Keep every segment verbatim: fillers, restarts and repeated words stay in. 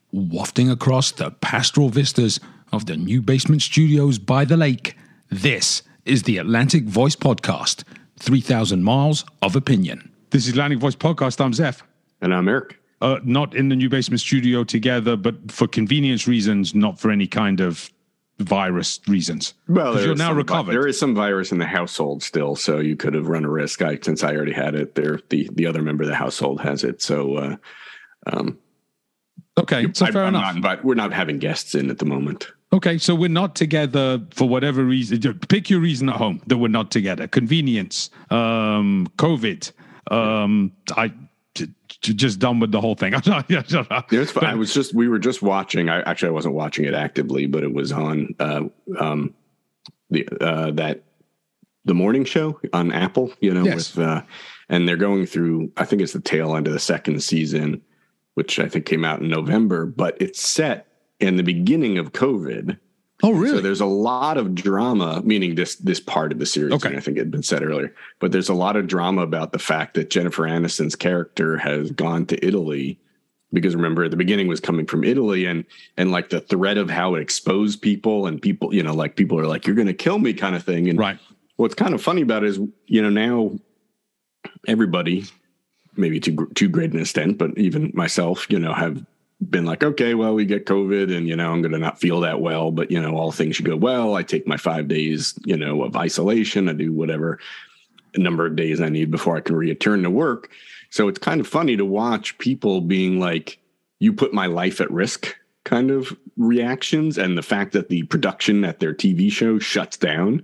wafting across the pastoral vistas of the new basement studios by the lake. This is the Atlantic Voice Podcast, three thousand miles of opinion. This is Atlantic Voice Podcast. I'm Zeph. And I'm Eric. Uh, not in the new basement studio together, but for convenience reasons, not for any kind of virus reasons. Well, you're now recovered. Vi- there is some virus in the household still, so you could have run a risk. I, since I already had it, there the the other member of the household has it. So, uh, um, okay, so I, fair I'm enough. Not, but we're not having guests in at the moment. Okay, so we're not together for whatever reason. Pick your reason at home that we're not together. Convenience, um, COVID. Um, I j- j- just done with the whole thing. Yeah, it's fine. I was just we were just watching. I actually I wasn't watching it actively, but it was on uh, um, the uh, that the morning show on Apple. You know, yes. with uh, and they're going through. I think it's the tail end of the second season, which I think came out in November, but it's set in the beginning of COVID. Oh, really? So there's a lot of drama, meaning this this part of the series, okay. and I think it had been said earlier, but there's a lot of drama about the fact that Jennifer Aniston's character has gone to Italy, because remember at the beginning was coming from Italy, and and like the threat of how it exposed people, and people, you know, like people are like, you're going to kill me kind of thing. And right. What's kind of funny about it is, you know, now everybody, maybe to too great an extent, but even myself, you know, have been like, okay, well, we get COVID and, you know, I'm going to not feel that well, but, you know, all things should go well. I take my five days, you know, of isolation. I do whatever number of days I need before I can return to work. So it's kind of funny to watch people being like, you put my life at risk kind of reactions. And the fact that the production at their T V show shuts down,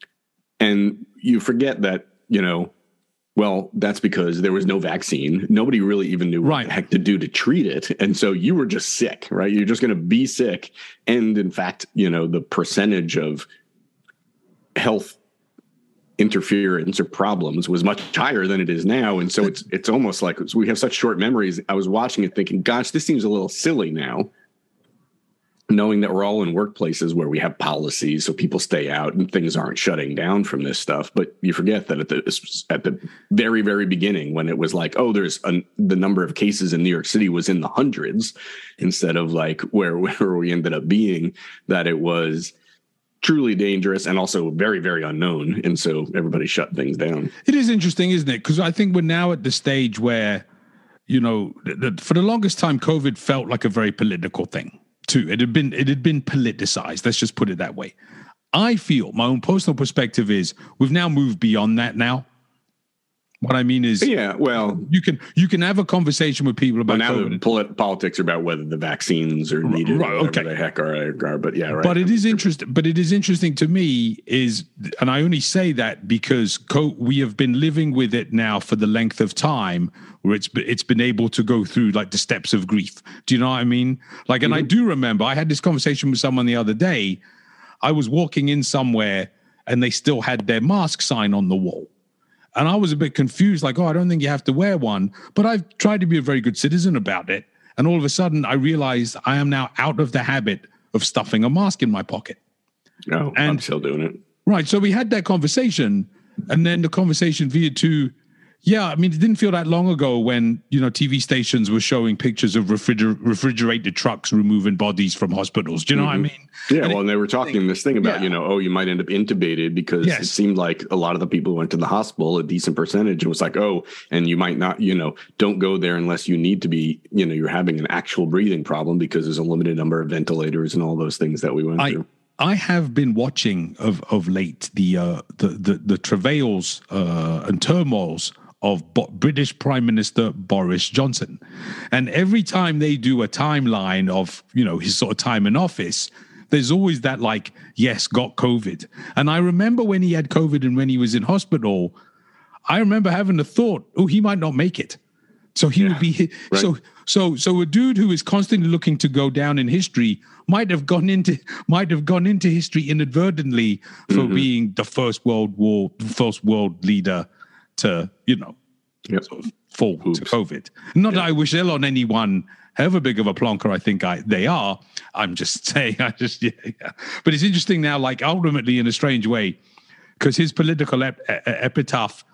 and you forget that, you know, well, that's because there was no vaccine. Nobody really even knew what right. the heck to do to treat it. And so you were just sick, right? You're just going to be sick. And in fact, you know, the percentage of health interference or problems was much higher than it is now. And so it's it's almost like we have such short memories. I was watching it thinking, gosh, this seems a little silly now, knowing that we're all in workplaces where we have policies so people stay out and things aren't shutting down from this stuff. But you forget that at the at the very, very beginning, when it was like, oh, there's a, the number of cases in New York City was in the hundreds, instead of like where, where we ended up being, that it was truly dangerous and also very, very unknown. And so everybody shut things down. It is interesting, isn't it? Because I think we're now at the stage where, you know, the, the, for the longest time, COVID felt like a very political thing. Too. It had been it had been politicized. Let's just put it that way. I feel my own personal perspective is we've now moved beyond that now. What I mean is, yeah, well, you can you can have a conversation with people about well, now COVID. the polit- politics are about whether the vaccines are needed, right, or whatever okay. the heck are, are. But yeah, right. But it is interesting. But it is interesting to me is, and I only say that because co- we have been living with it now for the length of time where it's it's been able to go through like the steps of grief. Do you know what I mean? Like, and mm-hmm. I do remember I had this conversation with someone the other day. I was walking in somewhere and they still had their mask sign on the wall. And I was a bit confused, like, oh, I don't think you have to wear one. But I've tried to be a very good citizen about it. And all of a sudden, I realized I am now out of the habit of stuffing a mask in my pocket. No, and, I'm still doing it. Right. So we had that conversation. And then the conversation veered to, yeah, I mean, it didn't feel that long ago when, you know, T V stations were showing pictures of refriger- refrigerated trucks removing bodies from hospitals. Do you know mm-hmm. what I mean? Yeah, and well, it, and they were talking this thing about, yeah. you know, oh, you might end up intubated because yes. it seemed like a lot of the people who went to the hospital, a decent percentage, it was like, oh, and you might not, you know, don't go there unless you need to be, you know, you're having an actual breathing problem because there's a limited number of ventilators and all those things that we went I, through. I have been watching of of late the uh, the, the the travails uh, and turmoils of Bo- British Prime Minister Boris Johnson, and every time they do a timeline of, you know, his sort of time in office, there's always that like, yes, got COVID. And I remember when he had COVID and when he was in hospital, I remember having the thought, oh, he might not make it. So he yeah, would be right. so so so a dude who is constantly looking to go down in history might have gone into might have gone into history inadvertently for mm-hmm. being the first world war first world leader to, you know, yep. sort of fall Oops. to COVID. Not yep. that I wish ill on anyone, however big of a plonker I think I they are. I'm just saying, I just yeah, yeah. But it's interesting now, like ultimately in a strange way, because his political ep- epitaph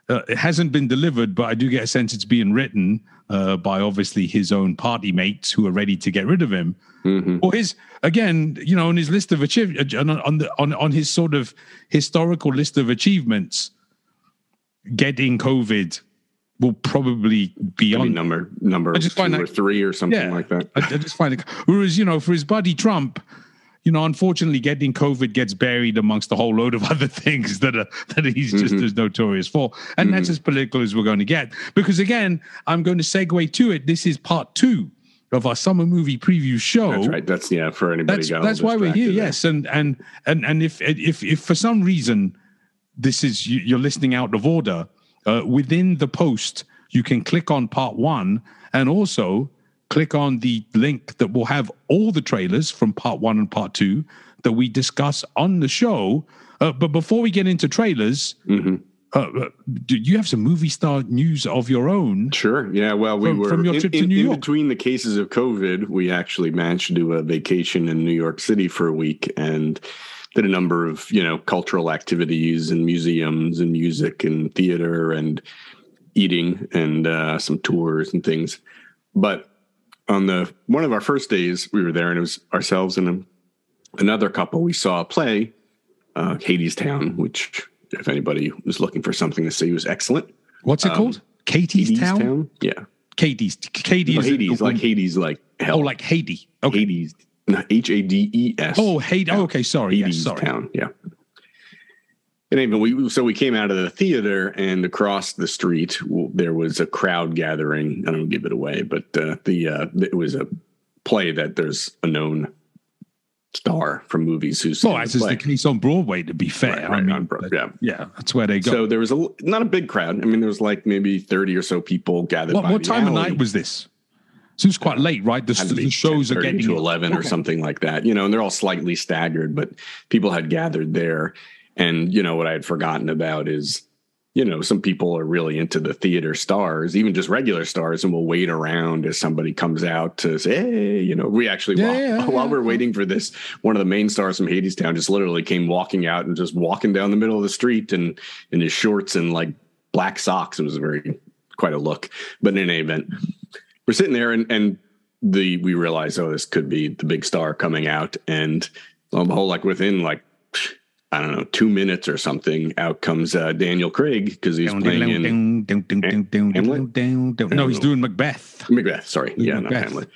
Uh, it hasn't been delivered, but I do get a sense it's being written uh, by obviously his own party mates who are ready to get rid of him. Mm-hmm. Or his, again, you know, on his list of achievements, on on, the, on on his sort of historical list of achievements, getting COVID will probably be on number number I just two that, or three or something yeah, like that. I, I just find it. Whereas, you know, for his buddy Trump, you know, unfortunately, getting COVID gets buried amongst a whole load of other things that are that he's just mm-hmm. as notorious for, and mm-hmm. that's as political as we're going to get. Because again, I'm going to segue to it. This is part two of our summer movie preview show. That's right. That's yeah. For anybody, that's, that's why we're here. There. Yes, and and and and if if if for some reason this is you're listening out of order, uh, within the post you can click on part one and also click on the link that will have all the trailers from part one and part two that we discuss on the show. Uh, but before we get into trailers, mm-hmm. uh, do you have some movie star news of your own? Sure. Yeah. Well, we from, were from your trip in, to New in, York. In between the cases of COVID, we actually managed to do a vacation in New York City for a week and did a number of, you know, cultural activities and museums and music and theater and eating and uh, some tours and things. But on the one of our first days, we were there, and it was ourselves and a, another couple. We saw a play, uh, Hadestown, which, if anybody was looking for something to see, was excellent. What's it um, called? Katie's Town? Town? Yeah. Katie's. Katie's. No, Hades, like Hades, like hell. Oh, like Hades. Okay. Hades. No, H A D E S. Oh, Hades. Oh, okay, sorry. Hades yes, sorry. Town, yeah. And even we, so we came out of the theater, and across the street there was a crowd gathering. I don't give it away, but uh, the uh, it was a play that there's a known star from movies who's. Well, as is the case on Broadway, to be fair. Right, right, I mean, on Broadway, yeah, yeah, that's where they go. So there was a not a big crowd. I mean, there was like maybe thirty or so people gathered. What, by what the time alley. of night was this? So it's quite late, right? The, the shows are getting to eleven okay. or something like that. You know, and they're all slightly staggered, but people had gathered there. And, you know, what I had forgotten about is, you know, some people are really into the theater stars, even just regular stars, and will wait around as somebody comes out to say, hey, you know, we actually, yeah, while, yeah, while yeah. we're waiting for this, one of the main stars from Hadestown just literally came walking out and just walking down the middle of the street and in his shorts and like black socks. It was a very, quite a look. But in any event, we're sitting there and, and the, we realize, oh, this could be the big star coming out. And on the whole, like within like, I don't know, two minutes or something, out comes uh, Daniel Craig because he's playing in Hamlet. No, he's doing Macbeth. Macbeth, sorry. Doing yeah, Macbeth. Not Hamlet.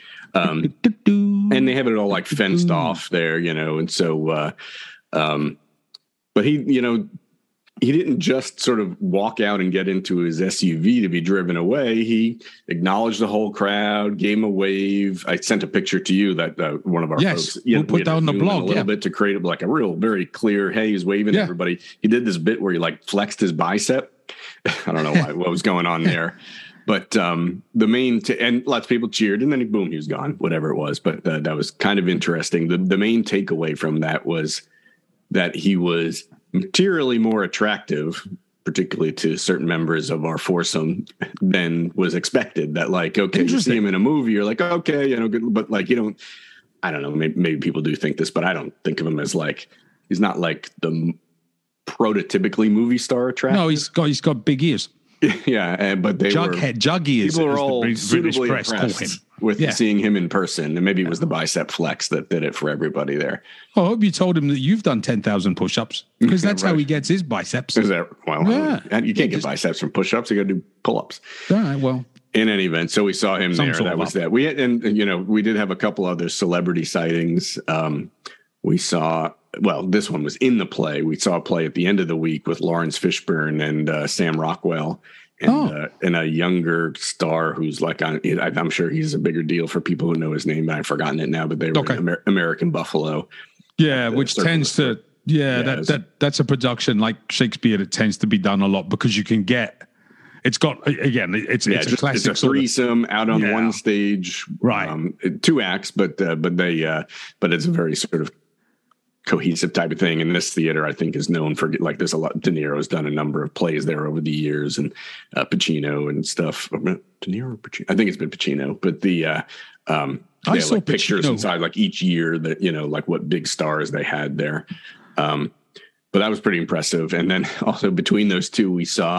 Um, and they have it all like fenced off there, you know, and so, uh, um, but he, you know, he didn't just sort of walk out and get into his S U V to be driven away. He acknowledged the whole crowd, gave him a wave. I sent a picture to you that uh, one of our yes, folks, we'll know, put that on the blog a little yeah. bit to create like a real, very clear, hey, he's waving yeah. at everybody. He did this bit where he like flexed his bicep. I don't know why, what was going on there. But um, the main, t- and lots of people cheered, and then boom, he was gone, whatever it was. But uh, that was kind of interesting. The, the main takeaway from that was that he was materially more attractive, particularly to certain members of our foursome, than was expected. That like, okay, you see him in a movie, you're like, okay, you know, good, but like, you don't, I don't know, maybe, maybe people do think this, but I don't think of him as like, he's not like the prototypically movie star attractive. No, he's got, he's got big ears. Yeah, and, but they Jughead, were jug ears. People were all British suitably press impressed with yeah. seeing him in person, and maybe it was the bicep flex that did it for everybody there. I hope you told him that you've done ten thousand push-ups, because that's right. how he gets his biceps. Is that well? Yeah. You can't get just, biceps from push-ups. You got to do pull-ups. All right. Well, in any event, so we saw him there. That was up. that. We had, and you know, we did have a couple other celebrity sightings. Um, we saw. Well, this one was in the play. We saw a play at the end of the week with Lawrence Fishburne and uh, Sam Rockwell. And, oh. uh, and a younger star who's like, on, I'm sure he's a bigger deal for people who know his name. I've forgotten it now, but they were okay. in Amer- American Buffalo. Yeah, which tends to, yeah, yeah that, that that's a production like Shakespeare that tends to be done a lot because you can get, it's got, again, it's, yeah, it's just, a classic. It's a threesome of, out on yeah. one stage. Right. Um, two acts, but, uh, but they, uh, but it's a very sort of cohesive type of thing. And this theater, I think, is known for like there's a lot. De Niro's done a number of plays there over the years, and uh, Pacino and stuff. De Niro, Pacino? I think it's been Pacino, but the uh, um, they have like pictures Pacino. inside like each year that you know like what big stars they had there. Um, but that was pretty impressive. And then also between those two, we saw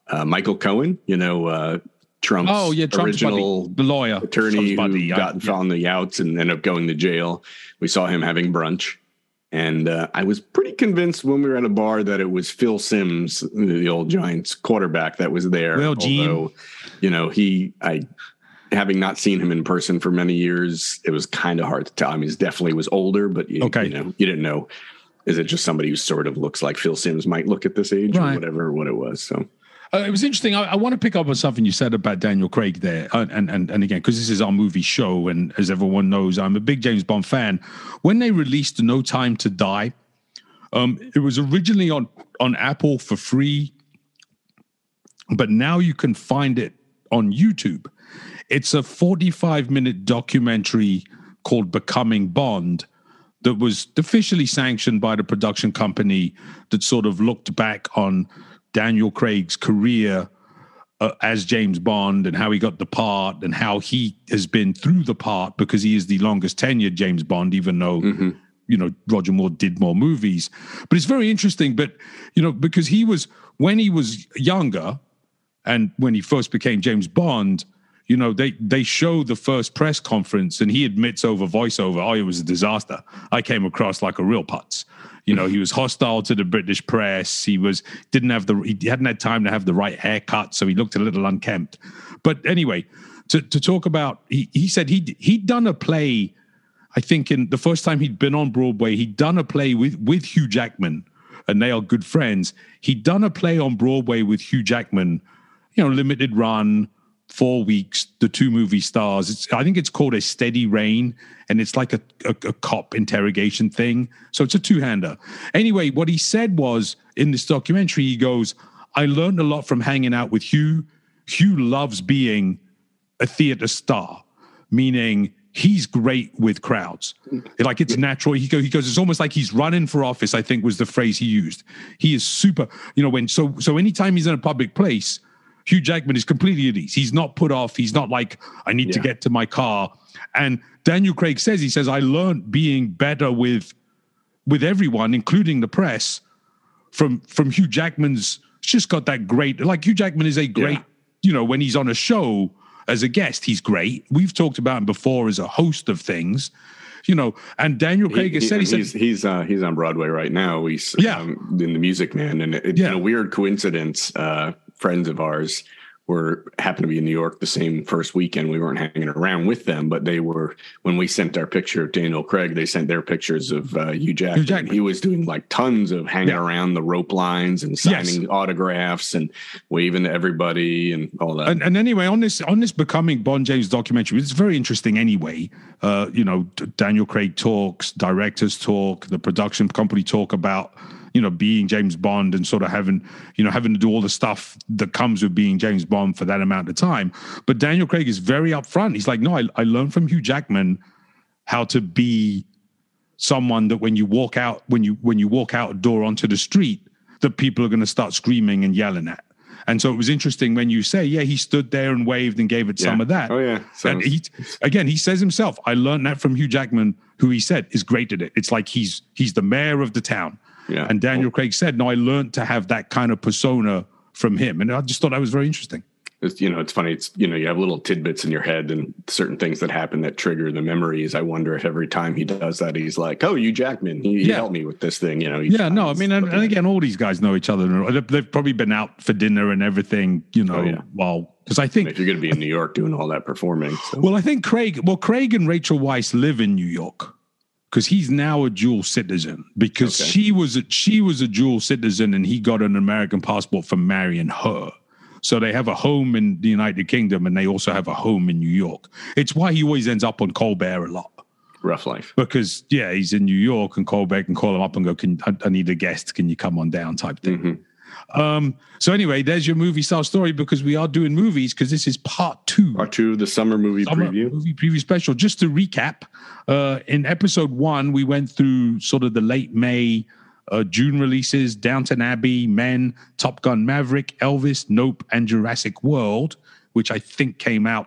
Uh, Michael Cohen, you know, uh, Trump's oh, yeah, Trump's original buddy, the lawyer, attorney buddy, who got yeah. on the outs and ended up going to jail. We saw him having brunch. And uh, I was pretty convinced when we were at a bar that it was Phil Simms, the old Giants quarterback, that was there. Well, Gene. Although, you know, he, I, having not seen him in person for many years, it was kind of hard to tell. I mean, he definitely was older, but you, okay. you know, you didn't know. Is it just somebody who sort of looks like Phil Simms might look at this age, right, or whatever, what it was? So. Uh, it was interesting. I, I want to pick up on something you said about Daniel Craig there. Uh, and, and, and again, because this is our movie show, and as everyone knows, I'm a big James Bond fan. When they released No Time to Die, um, it was originally on, on Apple for free, but now you can find it on YouTube. It's a forty-five minute documentary called Becoming Bond that was officially sanctioned by the production company that sort of looked back on Daniel Craig's career uh, as James Bond and how he got the part and how he has been through the part, because he is the longest tenured James Bond, even though, mm-hmm. you know, Roger Moore did more movies. But it's very interesting. But, you know, because he was, when he was younger and when he first became James Bond, you know, they, they show the first press conference and he admits over voiceover, oh, it was a disaster. I came across like a real putz. You know, he was hostile to the British press. He was didn't have the he hadn't had time to have the right haircut, so he looked a little unkempt. But anyway, to to talk about, he he said he he'd done a play. I think in the first time he'd been on Broadway, he'd done a play with with Hugh Jackman, and they are good friends. He'd done a play on Broadway with Hugh Jackman, you know, limited run, four weeks, the two movie stars. It's, I think it's called A Steady Rain, and it's like a, a, a cop interrogation thing. So it's a two-hander. Anyway, what he said was, in this documentary, he goes, I learned a lot from hanging out with Hugh. Hugh loves being a theater star, meaning he's great with crowds. Like, it's natural. He goes, he goes, it's almost like he's running for office, I think was the phrase he used. He is super, you know, when, so, so anytime he's in a public place, Hugh Jackman is completely at ease. He's not put off. He's not like, I need yeah. to get to my car. And Daniel Craig says, he says, I learned being better with with everyone, including the press, from from Hugh Jackman's. It's just got that great, like Hugh Jackman is a great, yeah. you know, when he's on a show as a guest, he's great. We've talked about him before as a host of things, you know, and Daniel Craig he, has said, he he's, said, he's, uh, he's on Broadway right now. He's yeah. um, in The Music Man. And it, yeah. in a weird coincidence, uh, friends of ours were happened to be in New York the same first weekend. We weren't hanging around with them, but they were, when we sent our picture of Daniel Craig, they sent their pictures of uh, Hugh Jackman. Hugh Jackman. He was doing like tons of hanging yeah. around the rope lines and signing yes. autographs and waving to everybody and all that. And, and anyway, on this, on this Becoming Bond James documentary, it's very interesting anyway. Uh, you know, Daniel Craig talks, directors talk, the production company talk about, you know, being James Bond and sort of having, you know, having to do all the stuff that comes with being James Bond for that amount of time. But Daniel Craig is very upfront. He's like, no, I, I learned from Hugh Jackman how to be someone that when you walk out, when you when you walk out a door onto the street, that people are going to start screaming and yelling at. And so it was interesting when you say, yeah, he stood there and waved and gave it yeah. some of that. Oh, yeah. Sounds- and he, again, he says himself, I learned that from Hugh Jackman, who he said is great at it. It's like he's he's the mayor of the town. Yeah. And Daniel Craig said, no, I learned to have that kind of persona from him. And I just thought that was very interesting. It's, you know, it's funny. It's, you know, you have little tidbits in your head and certain things that happen that trigger the memories. I wonder if every time he does that, he's like, oh, Hugh Jackman, he, he yeah. helped me with this thing. You know? Yeah, no, I mean, and, and again, all these guys know each other. They've probably been out for dinner and everything, you know, oh, yeah. while, because I think. And if you're going to be in New York doing all that performing. So. Well, I think Craig, well, Craig and Rachel Weisz live in New York. Because he's now a dual citizen. Because okay. she was a, she was a dual citizen, and he got an American passport for marrying her. So they have a home in the United Kingdom, and they also have a home in New York. It's why he always ends up on Colbert a lot. Rough life. Because yeah, he's in New York, and Colbert can call him up and go, "Can I, I need a guest? Can you come on down?" Type thing. Mm-hmm. Um, so anyway, there's your movie style story, because we are doing movies, because this is part two. Part two of the summer movie summer preview. Movie preview special. Just to recap, uh, in episode one, we went through sort of the late May, uh, June releases: Downton Abbey, Men, Top Gun Maverick, Elvis, Nope, and Jurassic World, which I think came out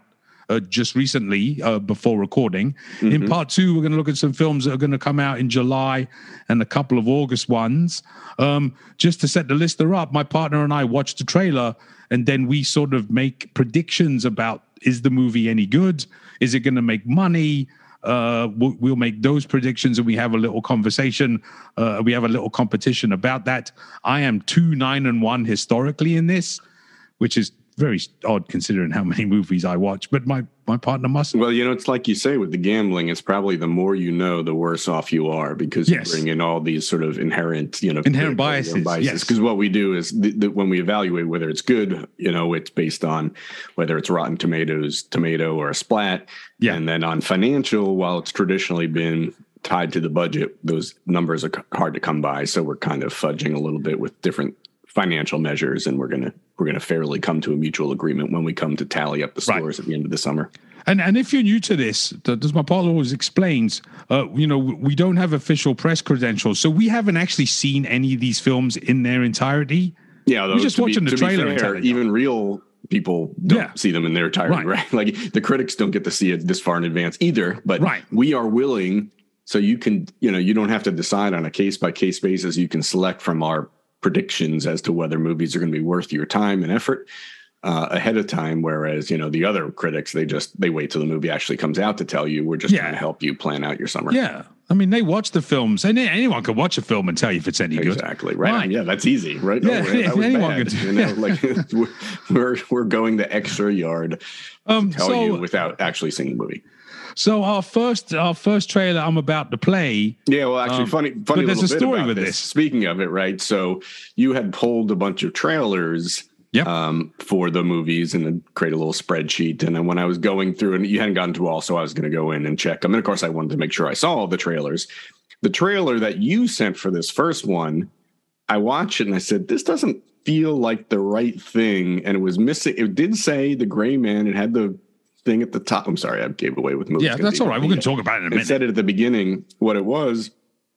uh, just recently uh, before recording. Mm-hmm. In part two, we're going to look at some films that are going to come out in July and a couple of August ones. Um, just to set the lister up, my partner and I watched the trailer, and then we sort of make predictions about, is the movie any good? Is it going to make money? Uh, we'll, we'll make those predictions, and we have a little conversation. Uh, we have a little competition about that. I am two, nine, and one historically in this, which is very odd considering how many movies I watch, but my, my partner mustn't. Well, you know, it's like you say with the gambling, it's probably the more you know, the worse off you are, because yes. you bring in all these sort of inherent, you know, inherent biases. biases. Because yes. what we do is the, the, when we evaluate whether it's good, you know, it's based on whether it's Rotten Tomatoes, tomato, or a splat. Yeah. And then on financial, while it's traditionally been tied to the budget, those numbers are hard to come by. So we're kind of fudging a little bit with different financial measures, and we're going to we're going to fairly come to a mutual agreement when we come to tally up the scores right. at the end of the summer. And and if you're new to this, as my partner always explains, uh, you know, we don't have official press credentials, so we haven't actually seen any of these films in their entirety. Yeah, we're just watching be, the trailer. Be fair, even real people don't yeah. see them in their entirety, right. right? Like the critics don't get to see it this far in advance either. But right. we are willing, so you can, you know, you don't have to decide on a case by case basis. You can select from our predictions as to whether movies are going to be worth your time and effort uh, ahead of time. Whereas, you know, the other critics, they just, they wait till the movie actually comes out to tell you. We're just yeah. trying to help you plan out your summer. Yeah. I mean, they watch the films, and anyone can watch a film and tell you if it's any good. Exactly. Right. right. Yeah. That's easy. Right. Yeah. Oh, yeah anyone bad, can. You know, like we're, we're going the extra yard um, to tell so, you without actually seeing the movie. So our first our first trailer I'm about to play. Yeah, well, actually, um, funny, funny. But there's a story with this. this. Speaking of it, right? So you had pulled a bunch of trailers yep. um, for the movies and then create a little spreadsheet. And then when I was going through, and you hadn't gotten to all, so I was going to go in and check them. And of course, I wanted to make sure I saw all the trailers. The trailer that you sent for this first one, I watched it and I said, this doesn't feel like the right thing. And it was missing. It did say the Gray Man. It had the thing at the top. I'm sorry, I gave away with movies. Yeah, that's all right. We're going to talk about it in a minute. It said it at the beginning what it was,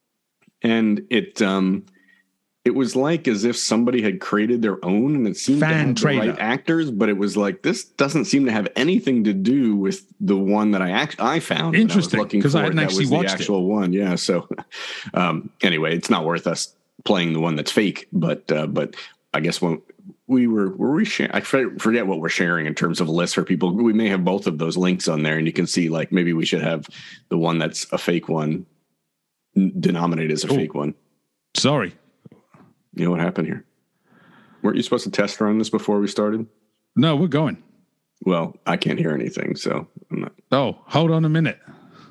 and it um, it was like as if somebody had created their own, and it seemed Fan to have the right actors, but it was like this doesn't seem to have anything to do with the one that I act I found. Interesting, because I, I hadn't actually watched the actual it. one. Yeah, so um, anyway, it's not worth us playing the one that's fake, but uh, but I guess when. We were, were we share, I forget what we're sharing in terms of lists for people. We may have both of those links on there, and you can see like maybe we should have the one that's a fake one denominated as a Ooh. fake one. Sorry. You know what happened here? Weren't you supposed to test run this before we started? No, we're going. Well, I can't hear anything, so I'm not. Oh, hold on a minute.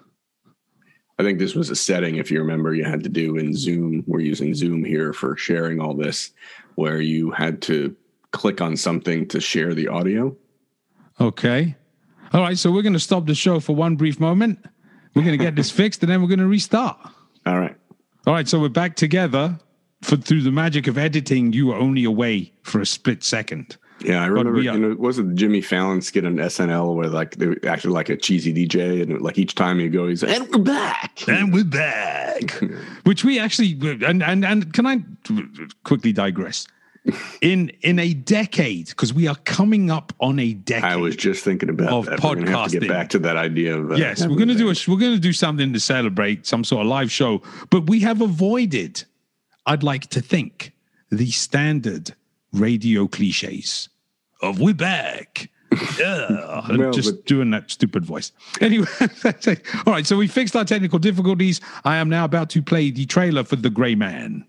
I think this was a setting, if you remember, you had to do in Zoom. We're using Zoom here for sharing all this, where you had to click on something to share the audio. Okay. All right. So we're going to stop the show for one brief moment. We're going to get this fixed, and then we're going to restart. All right. All right. So we're back together. For through the magic of editing, you were only away for a split second. Yeah, I remember. You know, was it Jimmy Fallon skit on S N L where like they acted like a cheesy D J, and like each time you go, he's like, "And we're back, and we're back," which we actually and and and can I quickly digress? In in a decade, because we are coming up on a decade. I was just thinking about of that. podcasting. We're gonna have to get back to that idea of uh, yes, we're going to do a we're going to do something to celebrate, some sort of live show, but we have avoided, I'd like to think, the standard radio cliches of "we're back." Yeah, I'm well, just but- doing that stupid voice. Anyway, all right. So we fixed our technical difficulties. I am now about to play the trailer for The Gray Man.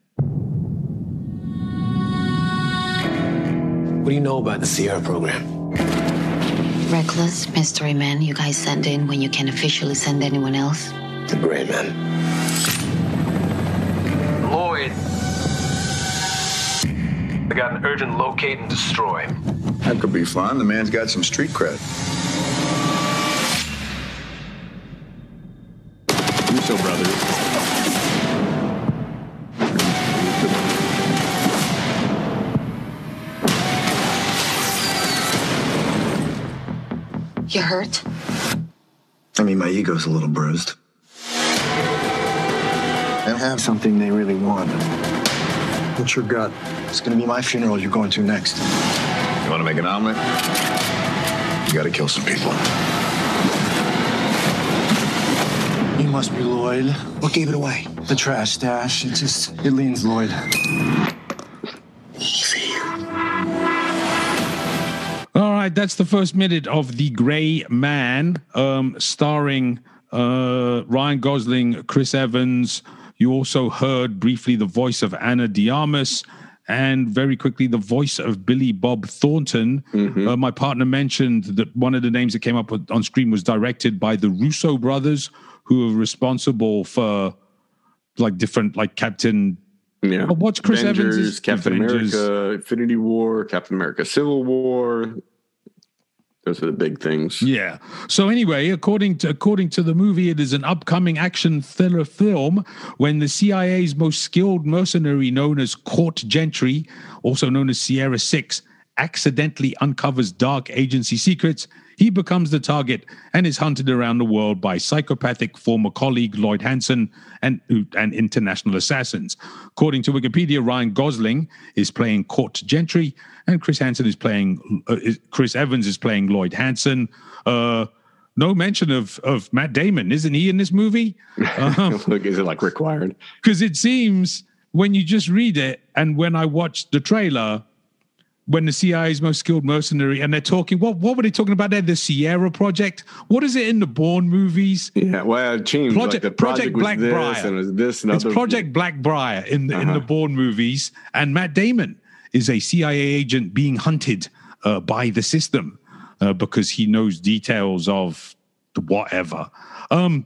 What do you know about the Sierra program? Reckless mystery men you guys send in when you can't officially send anyone else. The Gray Man. Lloyd. I got an urgent locate and destroy. That could be fun. The man's got some street cred. Russo brothers. You hurt? I mean, my ego's a little bruised. And have something they really want. What's your gut? It's gonna be my funeral you're going to next. You want to make an omelet? You got to kill some people. You must be Lloyd. What gave it away? The trash stash. It just, it leans Lloyd. Easy. All right, that's the first minute of The Gray Man, um, starring uh, Ryan Gosling, Chris Evans. You also heard briefly the voice of Anna de Armas, and very quickly the voice of Billy Bob Thornton. Mm-hmm. Uh, my partner mentioned that one of the names that came up on screen was directed by the Russo brothers, who are responsible for like different, like Captain. Yeah, oh, what's Chris Avengers, Evans? Captain Avengers. America, Infinity War, Captain America, Civil War. Those are the big things. Yeah. So anyway, according to according to the movie, it is an upcoming action thriller film when the C I A's most skilled mercenary, known as Court Gentry, also known as Sierra Six, accidentally uncovers dark agency secrets. He becomes the target and is hunted around the world by psychopathic former colleague Lloyd Hansen and, and international assassins. According to Wikipedia, Ryan Gosling is playing Court Gentry, and Chris Hansen is playing uh, is, Chris Evans is playing Lloyd Hansen. Uh, no mention of of Matt Damon, isn't he in this movie? Um, Look, is it like required? Because it seems when you just read it, and when I watched the trailer, when the C I A's most skilled mercenary, and they're talking, what what were they talking about there? The Sierra Project? What is it in the Bourne movies? Yeah, well, it changed. Project, like the project project was Blackbriar. this and it was this and it's other. Project Blackbriar in the, uh-huh. in the Bourne movies, and Matt Damon is a C I A agent being hunted uh, by the system uh, because he knows details of the whatever. Um,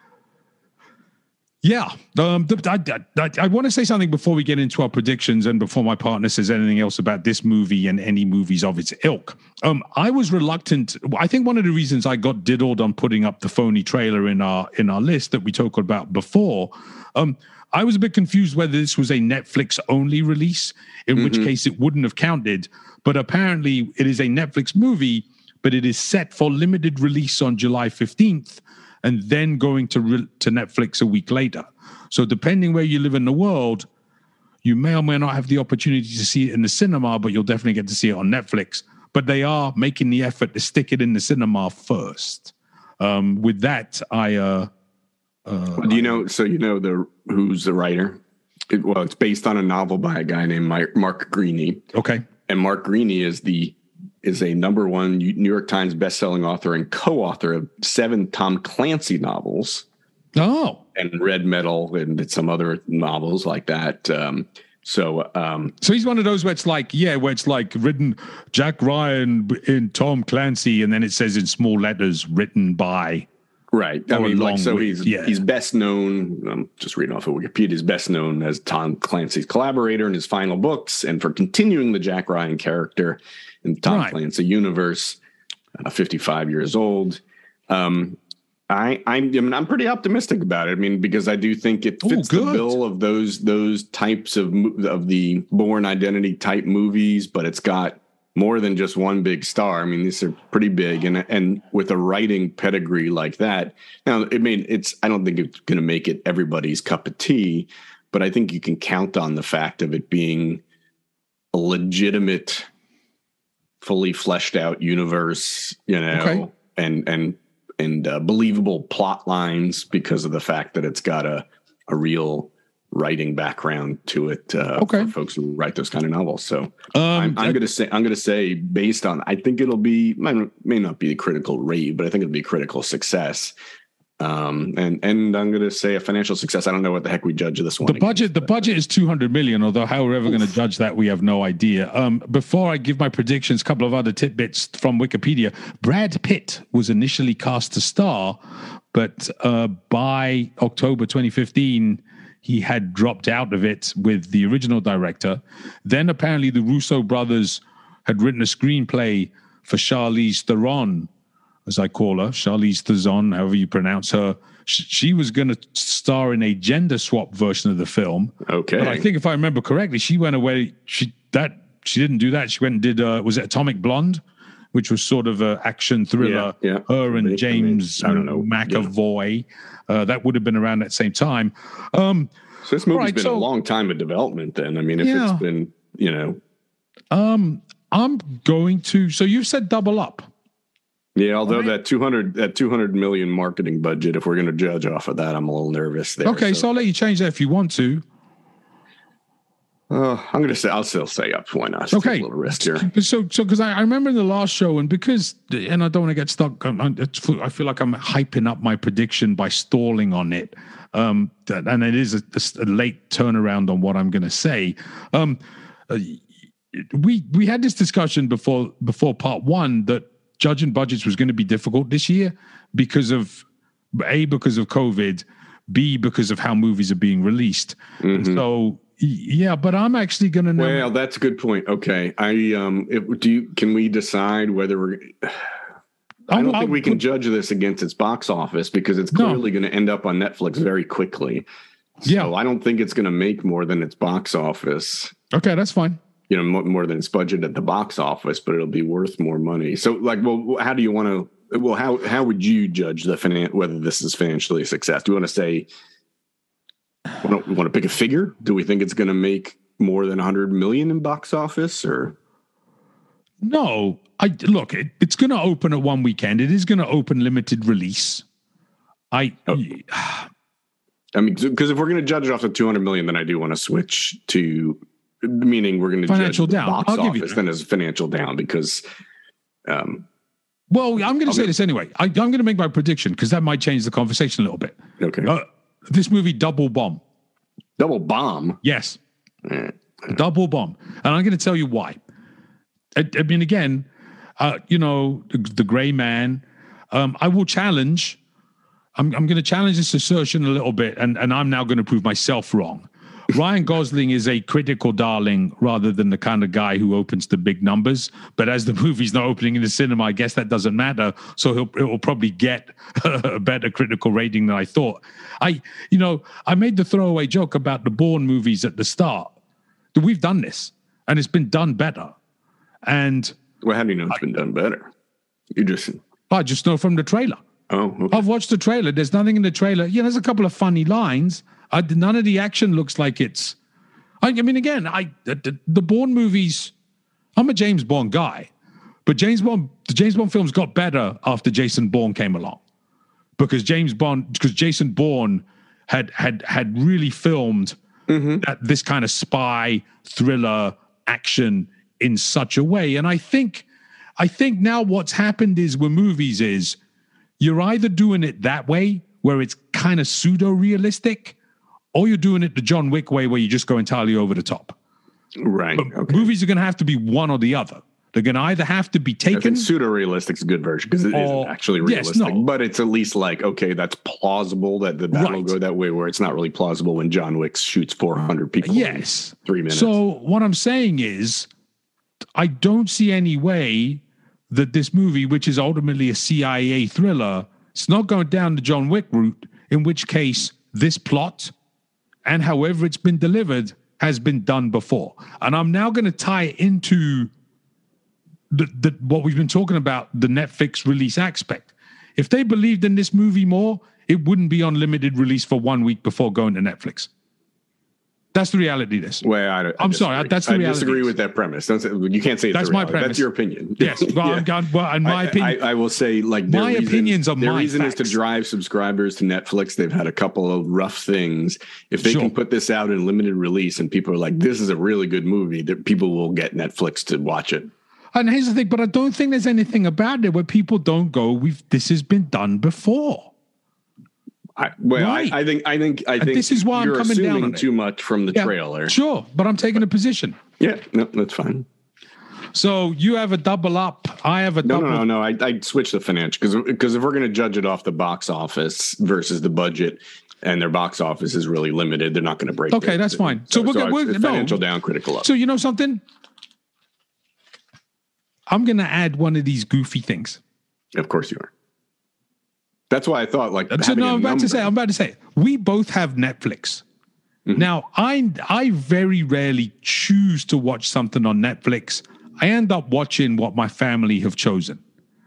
Yeah, um, I, I, I want to say something before we get into our predictions and before my partner says anything else about this movie and any movies of its ilk. Um, I was reluctant. I think one of the reasons I got diddled on putting up the phony trailer in our in our list that we talked about before, um, I was a bit confused whether this was a Netflix-only release, in mm-hmm. which case it wouldn't have counted. But apparently it is a Netflix movie, but it is set for limited release on July fifteenth. And then going to re- to Netflix a week later. So depending where you live in the world, you may or may not have the opportunity to see it in the cinema, but you'll definitely get to see it on Netflix. But they are making the effort to stick it in the cinema first. Um, with that, I... Uh, uh, well, do you know, so you know the who's the writer? It, well, it's based on a novel by a guy named Mark Greaney. Okay. And Mark Greaney is the... is a number one New York Times bestselling author and co-author of seven Tom Clancy novels. Oh. And Red Metal and some other novels like that. Um, so um, so he's one of those where it's like, yeah, where it's like written Jack Ryan in Tom Clancy, and then it says in small letters written by. Right. I mean, like, so he's yeah. he's best known, I'm just reading off of Wikipedia, he's best known as Tom Clancy's collaborator in his final books and for continuing the Jack Ryan character in the Tom right. Clancy universe, uh, fifty-five years old. Um, I, I, I mean, I'm pretty optimistic about it. I mean, because I do think it fits Ooh, the bill of those those types of of the Bourne Identity type movies, but it's got more than just one big star. I mean, these are pretty big, and and with a writing pedigree like that. Now, I mean, it's I don't think it's going to make it everybody's cup of tea, but I think you can count on the fact of it being a legitimate, fully fleshed out universe, you know, okay. and and and uh, believable plot lines because of the fact that it's got a a real writing background to it uh, okay. for folks who write those kind of novels. So um, I'm, I'm I, going to say I'm going to say based on I think it'll be may, may not be a critical rave, but I think it'll be critical success. Um, and and I'm going to say a financial success. I don't know what the heck we judge this one. The budget, against, the budget is two hundred million. Although how we're ever going to judge that, we have no idea. Um, before I give my predictions, a couple of other tidbits from Wikipedia. Brad Pitt was initially cast to star, but uh, by October twenty fifteen, he had dropped out of it with the original director. Then apparently the Russo brothers had written a screenplay for Charlize Theron, as I call her, Charlize Theron, however you pronounce her. She was going to star in a gender swap version of the film. Okay. But I think if I remember correctly, she went away. She that she didn't do that. She went and did, uh, was it Atomic Blonde? Which was sort of an action thriller. Yeah, yeah. Her and James I, mean, I don't know. McAvoy. Yeah. Uh, that would have been around that same time. Um, so this movie's right, been so, a long time of development then. I mean, if yeah. it's been, you know. Um, I'm going to, so you said double up. Yeah, although Right. that two hundred that two hundred million marketing budget, if we're going to judge off of that, I'm a little nervous there. Okay, so, I'll let you change that if you want to. Uh, I'm going to say I'll still say up. Why not? Take Okay, a little risk here. So, so because I, I remember in the last show, and because, and I don't want to get stuck. I'm, I'm, it's, I feel like I'm hyping up my prediction by stalling on it, um, that, and it is a, a late turnaround on what I'm going to say. Um, uh, we we had this discussion before before part one that judging budgets was going to be difficult this year because of A, because of COVID, B, because of how movies are being released. Mm-hmm. So. Yeah, but I'm actually going to know. Well, that's a good point. Okay, I um, it, do you, can we decide whether we're? I don't I'll, think we can I'll, judge this against its box office because it's clearly no. going to end up on Netflix very quickly. So yeah, I don't think it's going to make more than its box office. Okay, that's fine. You know, more, more than its budget at the box office, but it'll be worth more money. So, like, well, how do you want to? Well, how how would you judge the finan- whether this is financially a success? Do you want to say? We want, to, we want to pick a figure. Do we think it's going to make more than one hundred million in box office, or no? I look. It, it's going to open at one weekend. It is going to open limited release. I. Oh. I mean, because if we're going to judge it off of two hundred million, then I do want to switch to meaning we're going to financial judge the down. box I'll office then as financial down because. Um, well, I'm going to say okay. this anyway. I, I'm going to make my prediction because that might change the conversation a little bit. Okay. Uh, this movie, Double Bomb. Double Bomb? Yes. Mm. Double Bomb. And I'm going to tell you why. I, I mean, again, uh, you know, the, the gray man, um, I will challenge, I'm, I'm going to challenge this assertion a little bit, and, and I'm now going to prove myself wrong. Ryan Gosling is a critical darling rather than the kind of guy who opens the big numbers. But as the movie's not opening in the cinema, I guess that doesn't matter. So he'll, it will probably get a better critical rating than I thought. I, you know, I made the throwaway joke about the Bourne movies at the start. We've done this, and it's been done better. And well, how do you know it's I, been done better? You just I just know from the trailer. Oh, okay. I've watched the trailer. There's nothing in the trailer. Yeah, there's a couple of funny lines. I, none of the action looks like it's. I, I mean, again, I the, the Bourne movies. I'm a James Bond guy, but James Bond, the James Bond films got better after Jason Bourne came along, because James Bond, because Jason Bourne had had had really filmed mm-hmm. that this kind of spy thriller action in such a way, and I think, I think now what's happened is with movies is you're either doing it that way where it's kind of pseudo realistic, or you're doing it the John Wick way where you just go entirely over the top. Right. Okay. Movies are going to have to be one or the other. They're going to either have to be taken. Pseudo-realistic is a good version because it or, isn't actually realistic. Yes, no. But it's at least like, okay, that's plausible that the battle right. will go that way, where it's not really plausible when John Wick shoots four hundred people yes. in three minutes. So what I'm saying is I don't see any way that this movie, which is ultimately a C I A thriller, it's not going down the John Wick route, in which case this plot and however it's been delivered has been done before. And I'm now going to tie it into the, the, what we've been talking about, the Netflix release aspect. If they believed in this movie more, it wouldn't be on limited release for one week before going to Netflix. That's the reality of this. Well, I, I I'm sorry. That's the I reality. I disagree with that premise. Don't say, you can't say it's that's my premise. That's your opinion. Yes. Well, yeah. I'm gone, well, in my I, opinion, I, I will say, like, my reason, opinions are their my reason facts. is to drive subscribers to Netflix. They've had a couple of rough things. If they sure. can put this out in limited release and people are like, "This is a really good movie," that people will get Netflix to watch it. And here's the thing, but I don't think there's anything about it where people don't go, "We've this has been done before." I, well, right. I, I think I think I think this is why you're I'm coming assuming down on too it. much from the yeah, trailer. Sure, but I'm taking a position. Yeah, no, that's fine. So you have a double up. I have a no, double. No, no, no. I I switch the financial because because if we're going to judge it off the box office versus the budget, and their box office is really limited, they're not going to break. Okay, it. that's fine. So, so we're, so we're it's no. financial down, critical up. So you know something? I'm going to add one of these goofy things. Of course you are. That's why I thought like. So no, I'm about number. to say. I'm about to say. We both have Netflix. Mm-hmm. Now, I I very rarely choose to watch something on Netflix. I end up watching what my family have chosen.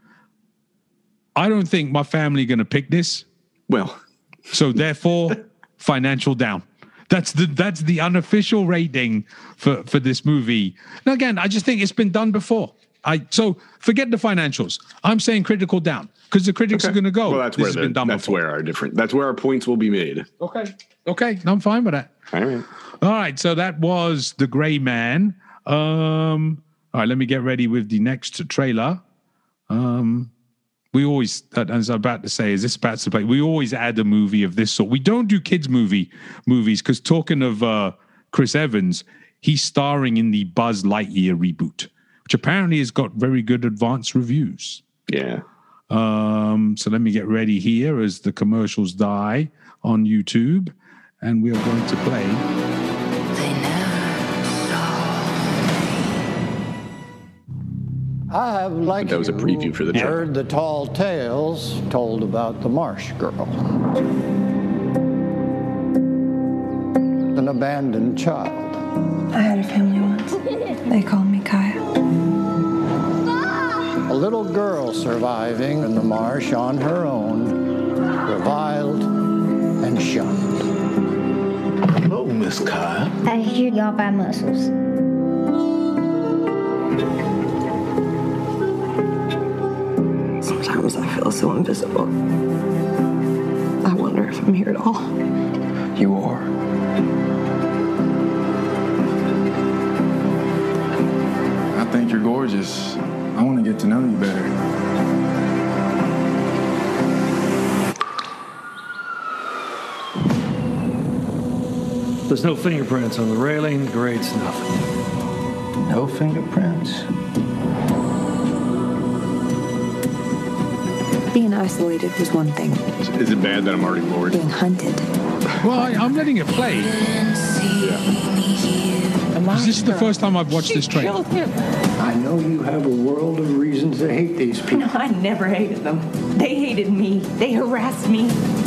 I don't think my family are going to pick this. Well, so therefore, financial down. That's the that's the unofficial rating for, for this movie. Now, again, I just think it's been done before. I so forget the financials. I'm saying critical down because the critics Okay. are going to go. Well, that's this where has the, been done that's before. where our different. That's where our points will be made. Okay. Okay. I'm fine with that. All right. All right. So that was The Gray Man. Um, all right. Let me get ready with the next trailer. Um, we always, as I was about to say, is this about to play? We always add a movie of this sort. We don't do kids movie movies because talking of uh, Chris Evans, he's starring in the Buzz Lightyear reboot, which apparently has got very good advanced reviews. Yeah. Um, so let me get ready here as the commercials die on YouTube, and we are going to play. They never I have, like That was a preview for the trailer. heard the tall tales told about the Marsh Girl. An abandoned child. I had a family once. They called me Kaya. A little girl surviving in the marsh on her own, reviled and shunned. Hello, Miss Kyle. I hear y'all buy mussels. Sometimes I feel so invisible. I wonder if I'm here at all. You are. I think you're gorgeous. I want to get to know you better. There's no fingerprints on the railing. The grate's nothing. No fingerprints. Being isolated was one thing. Is it bad that I'm already bored? Being hunted. Well, I, I'm letting it play. This is the first time I've watched this trailer. I know you have a world of reasons to hate these people. No, I never hated them. They hated me. They harassed me.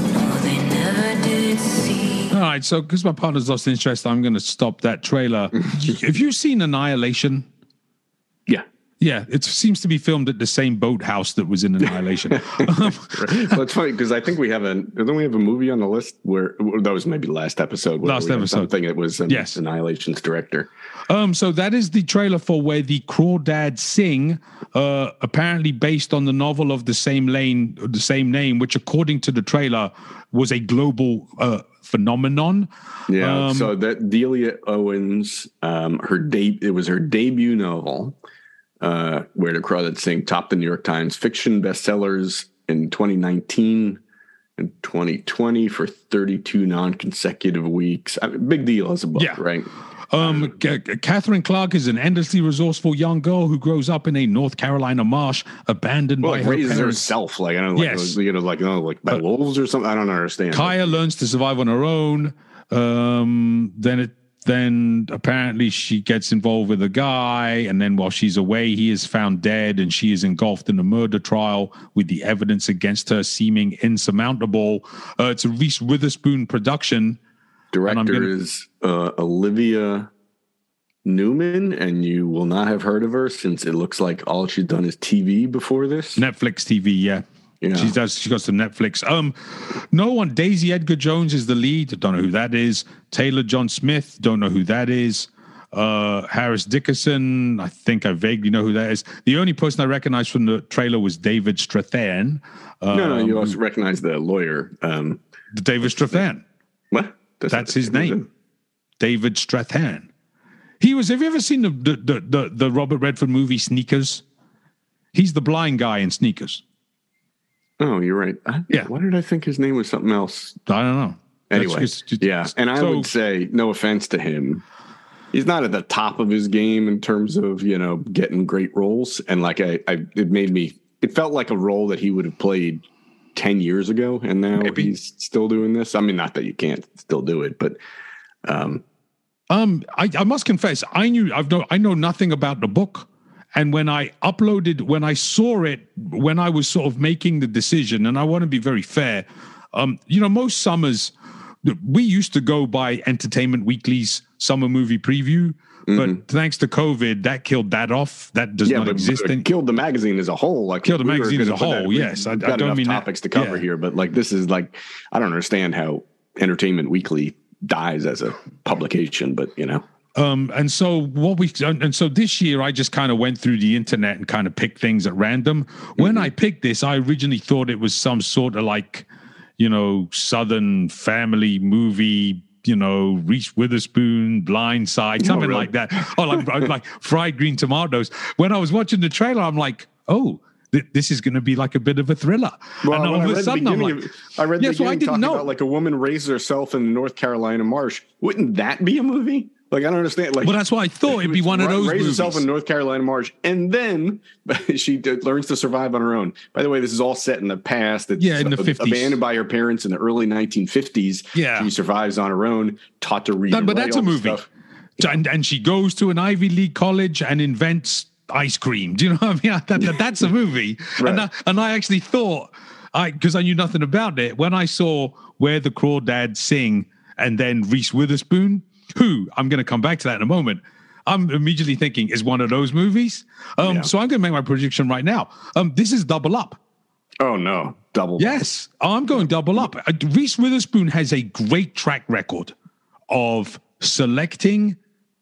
All right, so because my partner's lost interest, I'm going to stop that trailer. Have you seen Annihilation? Yeah. Yeah, it seems to be filmed at the same boathouse that was in Annihilation. Well, it's funny because I think we have a don't we have a movie on the list where that was maybe last episode. where Last we had episode. something that was an, Yes. Annihilation's director. Um, so that is the trailer for where the Crawdads sing, uh, apparently based on the novel of the same lane, the same name, which according to the trailer was a global uh, phenomenon. Yeah. Um, so that Delia Owens, um, her de- it was her debut novel, uh, where the Crawdads Sing topped the New York Times fiction bestsellers in twenty nineteen and twenty twenty for thirty-two non-consecutive weeks. I mean, big deal as a book, Yeah. right? Um, C- Catherine Clark is an endlessly resourceful young girl who grows up in a North Carolina marsh, abandoned Well, by like her raises parents. herself, like I don't know, like, Yes. you know, like oh, like by Uh, wolves or something. I don't understand. Kaya learns to survive on her own. Um, then it then apparently she gets involved with a guy, and then while she's away, he is found dead, and she is engulfed in a murder trial with the evidence against her seeming insurmountable. Uh, it's a Reese Witherspoon production. Director gonna- is uh, Olivia Newman, and you will not have heard of her since it looks like all she's done is T V before this. Netflix T V, yeah. Yeah. She does. She got some Netflix. Um, no one. Daisy Edgar Jones is the lead. Don't know who that is. Taylor John Smith. Don't know who that is. Uh, Harris Dickerson. I think I vaguely know who that is. The only person I recognized from the trailer was David Strathairn. Um, no, no, you also recognize the lawyer. Um, David Strathairn. what? That's his name. David Strathairn. He was. Have you ever seen the the the the, the Robert Redford movie Sneakers? He's the blind guy in Sneakers. Oh, you're right. I, Yeah. Why did I think his name was something else? I don't know. Anyway, That's just- yeah. And I so- would say, no offense to him, he's not at the top of his game in terms of, you know, getting great roles. And like I, I it made me, it felt like a role that he would have played ten years ago. And now Maybe. he's still doing this. I mean, not that you can't still do it, but um, Um, I, I must confess, I knew I've no, I know nothing about the book, and when I uploaded, when I saw it, when I was sort of making the decision, and I want to be very fair, um, you know, most summers we used to go by Entertainment Weekly's summer movie preview, mm-hmm. but thanks to COVID, that killed that off. That does yeah, not but exist. it any- killed the magazine as a whole. Like Killed the we were magazine as gonna a put that- whole, we- yes. I- we've I got don't enough mean that- topics to cover yeah. here, but like this is like I don't understand how Entertainment Weekly dies as a publication, but you know. Um, and so what we and so this year I just kind of went through the internet and kind of picked things at random. When mm-hmm. I picked this, I originally thought it was some sort of like, you know, Southern family movie, you know, Reese Witherspoon, Blind Side, something oh, really? like that. Oh, like like fried green tomatoes. When I was watching the trailer, I'm like, oh, th- this is going to be like a bit of a thriller. Well, and all of I a sudden, I'm like, of, I read the yeah, so I didn't talking know. about like a woman raises herself in the North Carolina marsh. Wouldn't that be a movie? Like, I don't understand. Like, well, that's why I thought it'd be one of those raise movies. herself in North Carolina marsh, and then she d- learns to survive on her own. By the way, this is all set in the past. It's yeah, in the fifties. Abandoned by her parents in the early nineteen fifties. Yeah. She survives on her own, taught to read that, and But write, that's a movie. And, and she goes to an Ivy League college and invents ice cream. Do you know what I mean? That, that, that's a movie. Right. And, I, and I actually thought, I because I knew nothing about it, when I saw Where the Crawdads Sing and then Reese Witherspoon, who I'm going to come back to that in a moment, I'm immediately thinking is one of those movies. Um, yeah. So I'm going to make my prediction right now. Um, this is Double Up. Oh, no. Double Yes. Up. I'm going Double Up. Uh, Reese Witherspoon has a great track record of selecting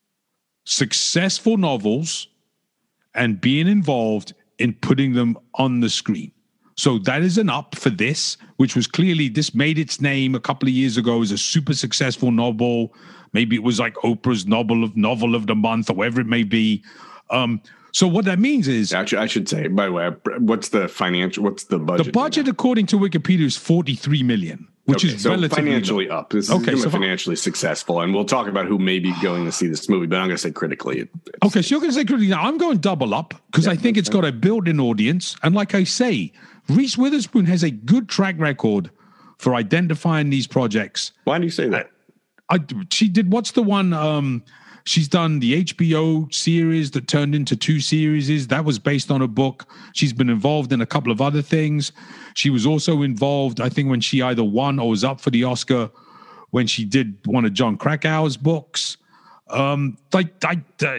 successful novels and being involved in putting them on the screen. So that is an up for this, which was clearly, this made its name a couple of years ago as a super successful novel. Maybe it was like Oprah's novel of novel of the month or whatever it may be. Um, so what that means is... Actually, I should say, by the way, what's the financial, what's the budget? The budget, according to Wikipedia, is forty-three million dollars, which okay, is so relatively financially low. up. This okay, is so financially successful, and we'll talk about who may be going to see this movie, but I'm going to say critically. It, okay, so you're going to say critically. Now, I'm going Double Up because yeah, I think it's got a built-in audience. And like I say, Reese Witherspoon has a good track record for identifying these projects. Why do you say that? I, she did, what's the one, um, she's done the H B O series that turned into two series. That was based on a book. She's been involved in a couple of other things. She was also involved, I think, when she either won or was up for the Oscar when she did one of John Krakauer's books. Um, like, I, uh,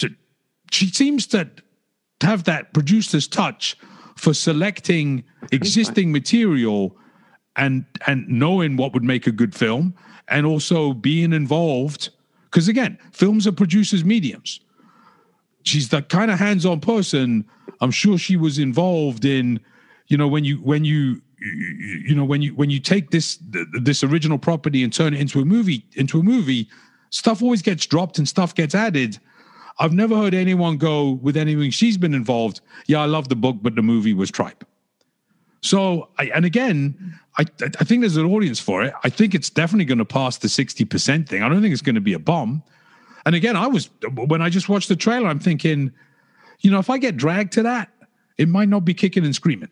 she seems to have that producer's touch for selecting existing material and and knowing what would make a good film, and also being involved, because again, films are producers' mediums. She's the kind of hands-on person. I'm sure she was involved in, you know, when you when you you know when you when you take this this original property and turn it into a movie into a movie, stuff always gets dropped and stuff gets added. I've never heard anyone go with anything she's been involved. Yeah, I love the book, but the movie was tripe. So, I, and again, I, I think there's an audience for it. I think it's definitely going to pass the sixty percent thing. I don't think it's going to be a bomb. And again, I was, when I just watched the trailer, I'm thinking, you know, if I get dragged to that, it might not be kicking and screaming.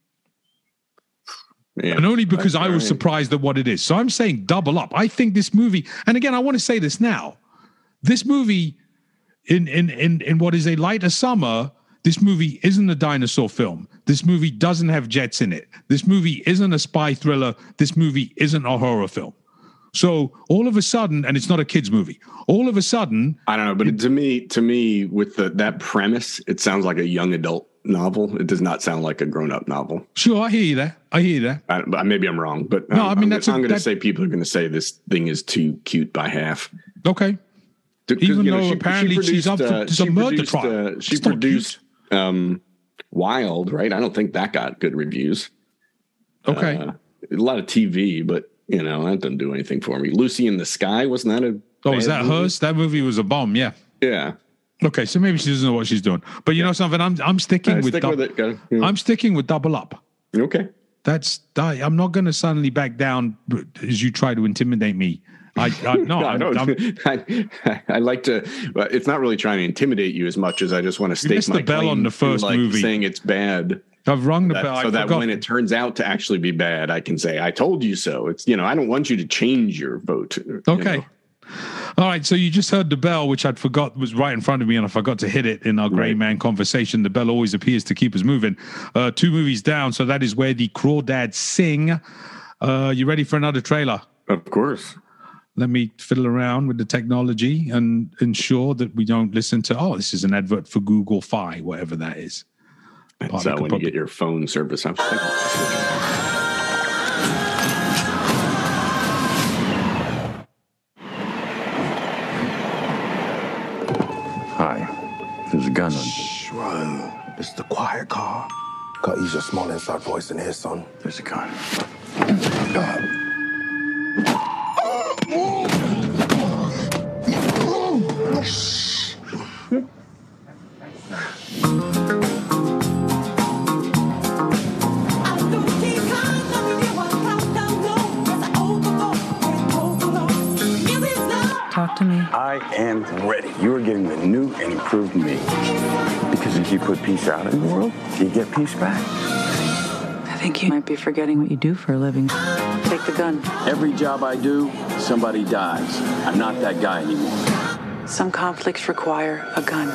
Yeah, and only because I was right. surprised at what it is. So I'm saying Double Up. I think this movie, and again, I want to say this now, this movie in, in, in, in what is a lighter summer, this movie isn't a dinosaur film. This movie doesn't have jets in it. This movie isn't a spy thriller. This movie isn't a horror film. So all of a sudden, and it's not a kid's movie, all of a sudden... I don't know, but it, to me, to me, with the, that premise, it sounds like a young adult novel. It does not sound like a grown-up novel. Sure, I hear you there. I hear you there. I, maybe I'm wrong, but no, um, I mean, I'm, that's I'm going to that, say people are going to say this thing is too cute by half. Okay. Even you know, though she, apparently she produced, she's up for uh, some murder produced, trial. Uh, she produced um, Wild, right? I don't think that got good reviews. Okay. Uh, a lot of T V, but, you know, that doesn't do anything for me. Lucy in the Sky, wasn't that a Oh, is that movie? hers? That movie was a bomb, yeah. Yeah. Okay, so maybe she doesn't know what she's doing. But you know something? I'm I'm sticking right, with, stick dub- with it. Yeah. I'm sticking with Double Up. Okay. That's I'm not going to suddenly back down as you try to intimidate me. I, I no, no, I'm, no I'm, I, I like to. Well, it's not really trying to intimidate you as much as I just want to stake my the bell claim on the first like movie, saying it's bad. I've rung the that, bell so I that forgot. when it turns out to actually be bad, I can say I told you so. It's you know I don't want you to change your vote. Okay. You know? All right, so you just heard the bell, which I'd forgot was right in front of me, and I forgot to hit it in our Gray right. Man conversation. The bell always appears to keep us moving. Uh, two movies down, so that is Where the Crawdads Sing. Uh, you ready for another trailer? Of course. Let me fiddle around with the technology and ensure that we don't listen to, oh, this is an advert for Google Fi, whatever that is. That's uh, when you get your phone service. I'm thinking. There's a gun on Shh, run. It's the quiet car. Gotta use your small inside voice in here, son. There's a gun. Talk to me. I am ready. You are getting the new and improved me. Because if you put peace out in the world, you get peace back. I think you might be forgetting what you do for a living. Take the gun. Every job I do, somebody dies. I'm not that guy anymore. Some conflicts require a gun.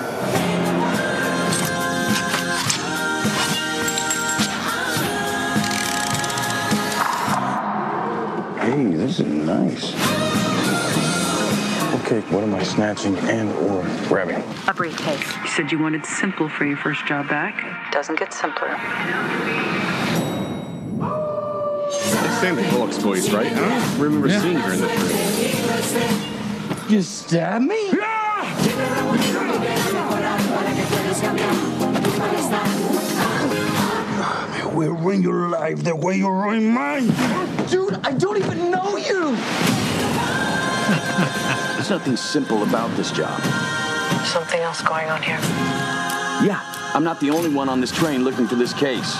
Hey, this is nice. Okay, what am I snatching and or grabbing? A briefcase. You said you wanted simple for your first job back. Doesn't get simpler. It's Sandra Bullock's voice, right? I don't remember yeah. seeing her in the trailer. You stab me? Man, we'll ruin your life the way you ruin mine. Dude, I don't even know you. There's nothing simple about this job. Something else going on here. Yeah, I'm not the only one on this train looking for this case.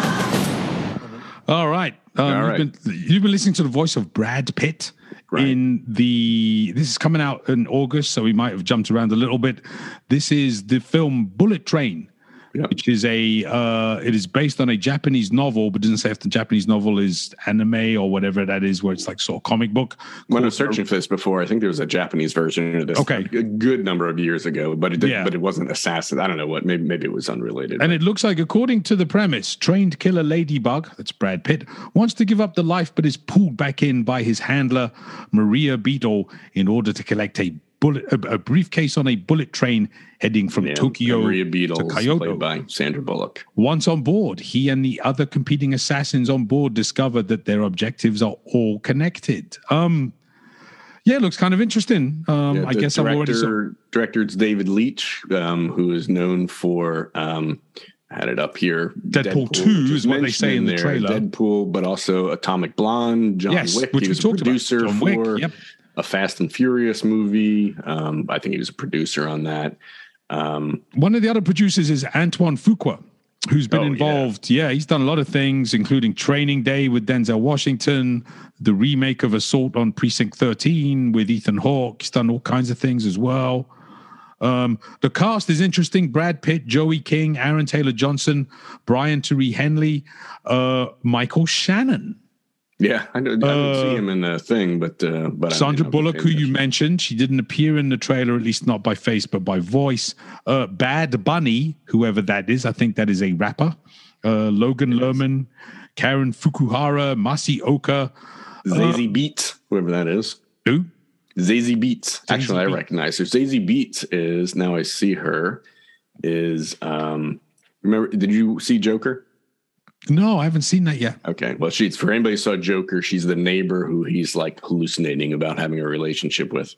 All right. Um, All right. You've been, you've been listening to the voice of Brad Pitt right. in the. This is coming out in August, so we might have jumped around a little bit. This is the film Bullet Train, yep. which is a. Uh, it is based on a Japanese novel, but doesn't say if the Japanese novel is anime or whatever that is, where it's like sort of comic book. When I was searching for this before, I think there was a Japanese version of this. Okay. a good number of years ago, but it did, yeah. but it wasn't Assassin. I don't know what. Maybe maybe it was unrelated. And but. it looks like, according to the premise, trained killer Ladybug, that's Brad Pitt, wants to give up the life, but is pulled back in by his handler Maria Beetle in order to collect a bullet, a, a briefcase on a bullet train heading from yeah, Tokyo Maria Beetle, to Kyoto. played by Sandra Bullock. Once on board, he and the other competing assassins on board discover that their objectives are all connected. Um, yeah, it looks kind of interesting. Um, yeah, I guess I've already saw. Director is David Leitch, um, who is known for. Um, I had it up here. Deadpool, Deadpool two is what they say in the there, trailer. Deadpool, but also Atomic Blonde, John yes, Wick. Which he was we a producer about. for yep. a Fast and Furious movie. Um, I think he was a producer on that. Um, One of the other producers is Antoine Fuqua, who's been oh, involved. Yeah. yeah, he's done a lot of things, including Training Day with Denzel Washington, the remake of Assault on Precinct thirteen with Ethan Hawke. He's done all kinds of things as well. Um, the cast is interesting. Brad Pitt, Joey King, Aaron Taylor Johnson, Brian Tyree Henley, uh, Michael Shannon. Yeah, I, know, I didn't uh, see him in the thing, but uh, but Sandra I mean, Bullock, who you mentioned, she didn't appear in the trailer, at least not by face, but by voice. Uh, Bad Bunny, whoever that is, I think that is a rapper. Uh, Logan Lerman, Karen Fukuhara, Masi Oka, Zazie uh, Beetz, whoever that is. Who? Zazie Beetz. Zazie Actually, Beetz. I recognize her. Zazie Beetz is now I see her. Is um, remember? Did you see Joker? No, I haven't seen that yet. Okay. Well, she's for anybody who saw Joker, she's the neighbor who he's like hallucinating about having a relationship with.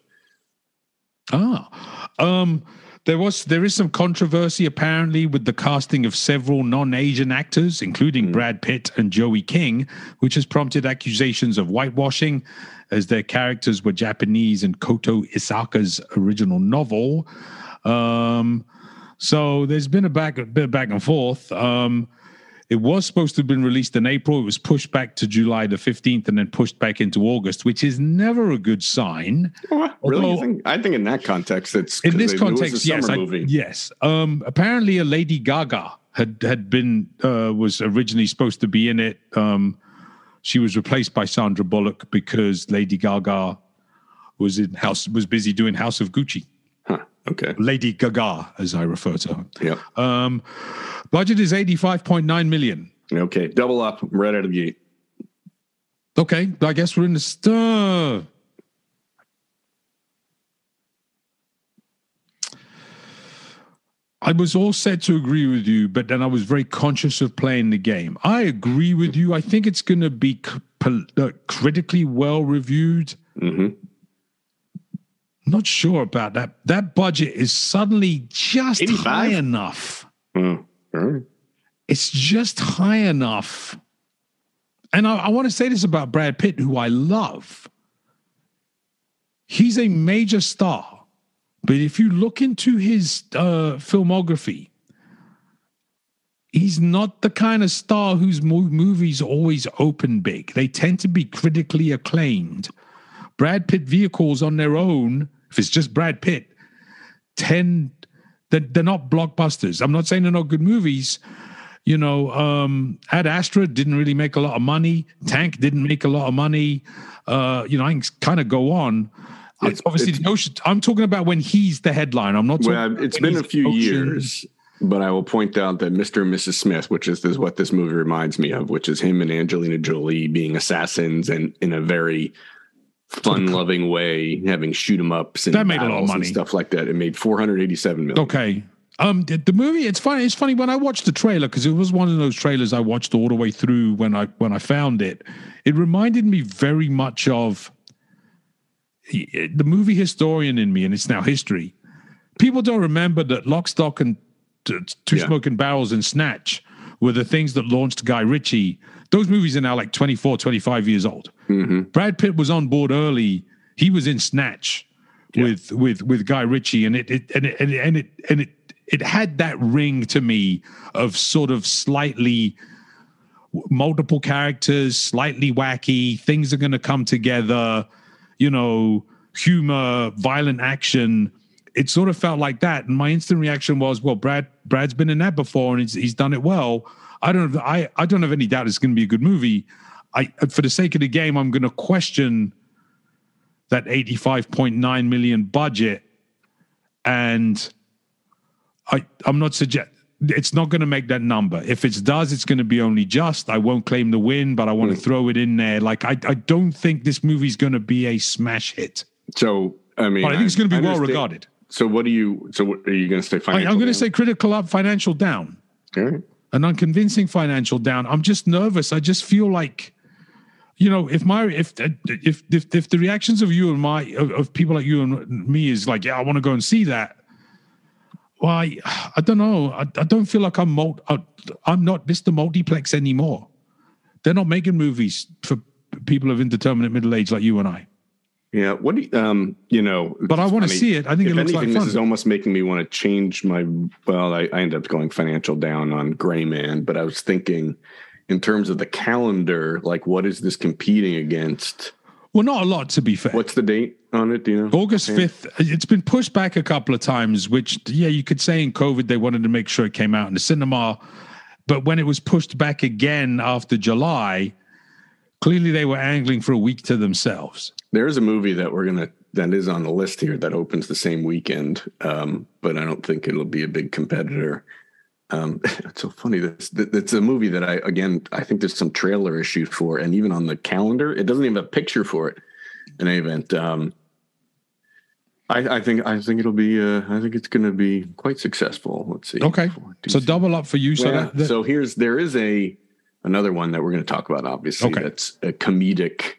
Ah. Um, there was there is some controversy apparently with the casting of several non-Asian actors, including mm. Brad Pitt and Joey King, which has prompted accusations of whitewashing, as their characters were Japanese in Koto Isaka's original novel. Um, so there's been a back a bit of back and forth. Um, It was supposed to have been released in April. It was pushed back to July the fifteenth and then pushed back into August, which is never a good sign. Oh, really? Although, think, I think in that context, it's in this it, context, it yes, I, yes. Um, apparently, a Lady Gaga had had been uh, was originally supposed to be in it. Um, she was replaced by Sandra Bullock because Lady Gaga was in house was busy doing House of Gucci. Huh. Okay. Lady Gaga, as I refer to her. Yeah. Um, budget is eighty-five point nine million. Okay, double up right out of the gate. Okay, I guess we're in the stir. I was all set to agree with you, but then I was very conscious of playing the game. I agree with you. I think it's going to be c- uh, critically well reviewed. Mm-hmm. I'm not sure about that. That budget is suddenly just eighty-five? high enough. Mm. Right. It's just high enough. And I, I want to say this about Brad Pitt, who I love. He's a major star. But if you look into his uh, filmography, he's not the kind of star whose mo- movies always open big. They tend to be critically acclaimed. Brad Pitt vehicles on their own, if it's just Brad Pitt, tend they're, they're not blockbusters. I'm not saying they're not good movies. You know, um, Ad Astra didn't really make a lot of money. Tank didn't make a lot of money. Uh, you know, I can kind of go on. It's, Obviously, it's, the Ocean, I'm talking about when he's the headline. I'm not talking well, about it's been a few years, but I will point out that Mister and Missus Smith, which is, is what this movie reminds me of, which is him and Angelina Jolie being assassins and in a very fun-loving way, having shoot 'em ups and that made a lot of money, and stuff like that. It made four hundred eighty-seven million. Okay. Um, the, the movie, it's funny. It's funny when I watched the trailer, because it was one of those trailers I watched all the way through when I when I found it. It reminded me very much of the movie historian in me, and it's now history. People don't remember that Lock, Stock, and Two yeah. Smoking Barrels and Snatch were the things that launched Guy Ritchie. Those movies are now like twenty-four, twenty-five years old. Mm-hmm. Brad Pitt was on board early. He was in Snatch yeah. with with with Guy Ritchie, and it, it and it and it and it and it it had that ring to me of sort of slightly multiple characters, slightly wacky. Things are going to come together. You know, humor, violent action. It sort of felt like that, and my instant reaction was, "Well, Brad, Brad's been in that before, and he's, he's done it well. I don't, have, I, I don't have any doubt it's going to be a good movie. I, for the sake of the game, I'm going to question that eighty-five point nine million budget, and I, I'm not suggest it's not going to make that number. If it does, it's going to be only just. I won't claim the win, but I want mm. to throw it in there. Like I, I don't think this movie's going to be a smash hit. So, I mean, but I think it's going to be I well regarded. So what do you, so what, are you going to say financial I, I'm going to down? say critical up, financial down. Okay. An unconvincing financial down. I'm just nervous. I just feel like, you know, if my, if, if, if, if the reactions of you and my, of, of people like you and me is like, yeah, I want to go and see that. Well, I, I don't know. I, I don't feel like I'm, multi, I'm not Mister Multiplex anymore. They're not making movies for people of indeterminate middle age like you and I. Yeah, what do you, um, you know? But I want to see it. I think it looks anything, like fun. This is fun. almost making me want to change my. Well, I, I ended up going financial down on Gray Man, but I was thinking, in terms of the calendar, like what is this competing against? Well, not a lot, to be fair. What's the date on it? Do you know? August fifth. It's been pushed back a couple of times. Which, yeah, you could say in COVID they wanted to make sure it came out in the cinema, but when it was pushed back again after July, clearly they were angling for a week to themselves. There's a movie that we're gonna that is on the list here that opens the same weekend, um, but I don't think it'll be a big competitor. Um, it's so funny. This it's a movie that I again I think there's some trailer issue for, and even on the calendar, it doesn't even have a picture for it. In any event, um, I, I think I think it'll be. Uh, I think it's going to be quite successful. Let's see. Okay, so double up for you. So yeah, that, that, so here's there is a another one that we're going to talk about. Obviously, okay. That's a comedic.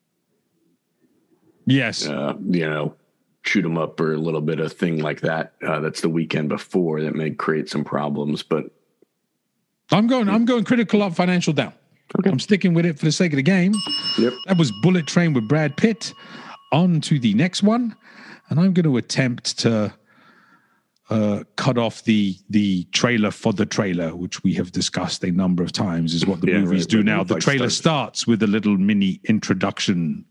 Yes. Uh, you know, shoot 'em up or a little bit of thing like that. Uh, that's the weekend before that may create some problems, but I'm going. I'm going critical up, financial down. Okay. I'm sticking with it for the sake of the game. Yep. That was Bullet Train with Brad Pitt. On to the next one, and I'm going to attempt to uh, cut off the the trailer for the trailer, which we have discussed a number of times. Is what the yeah, movies right, do right, now. The like trailer starts. starts with a little mini introduction.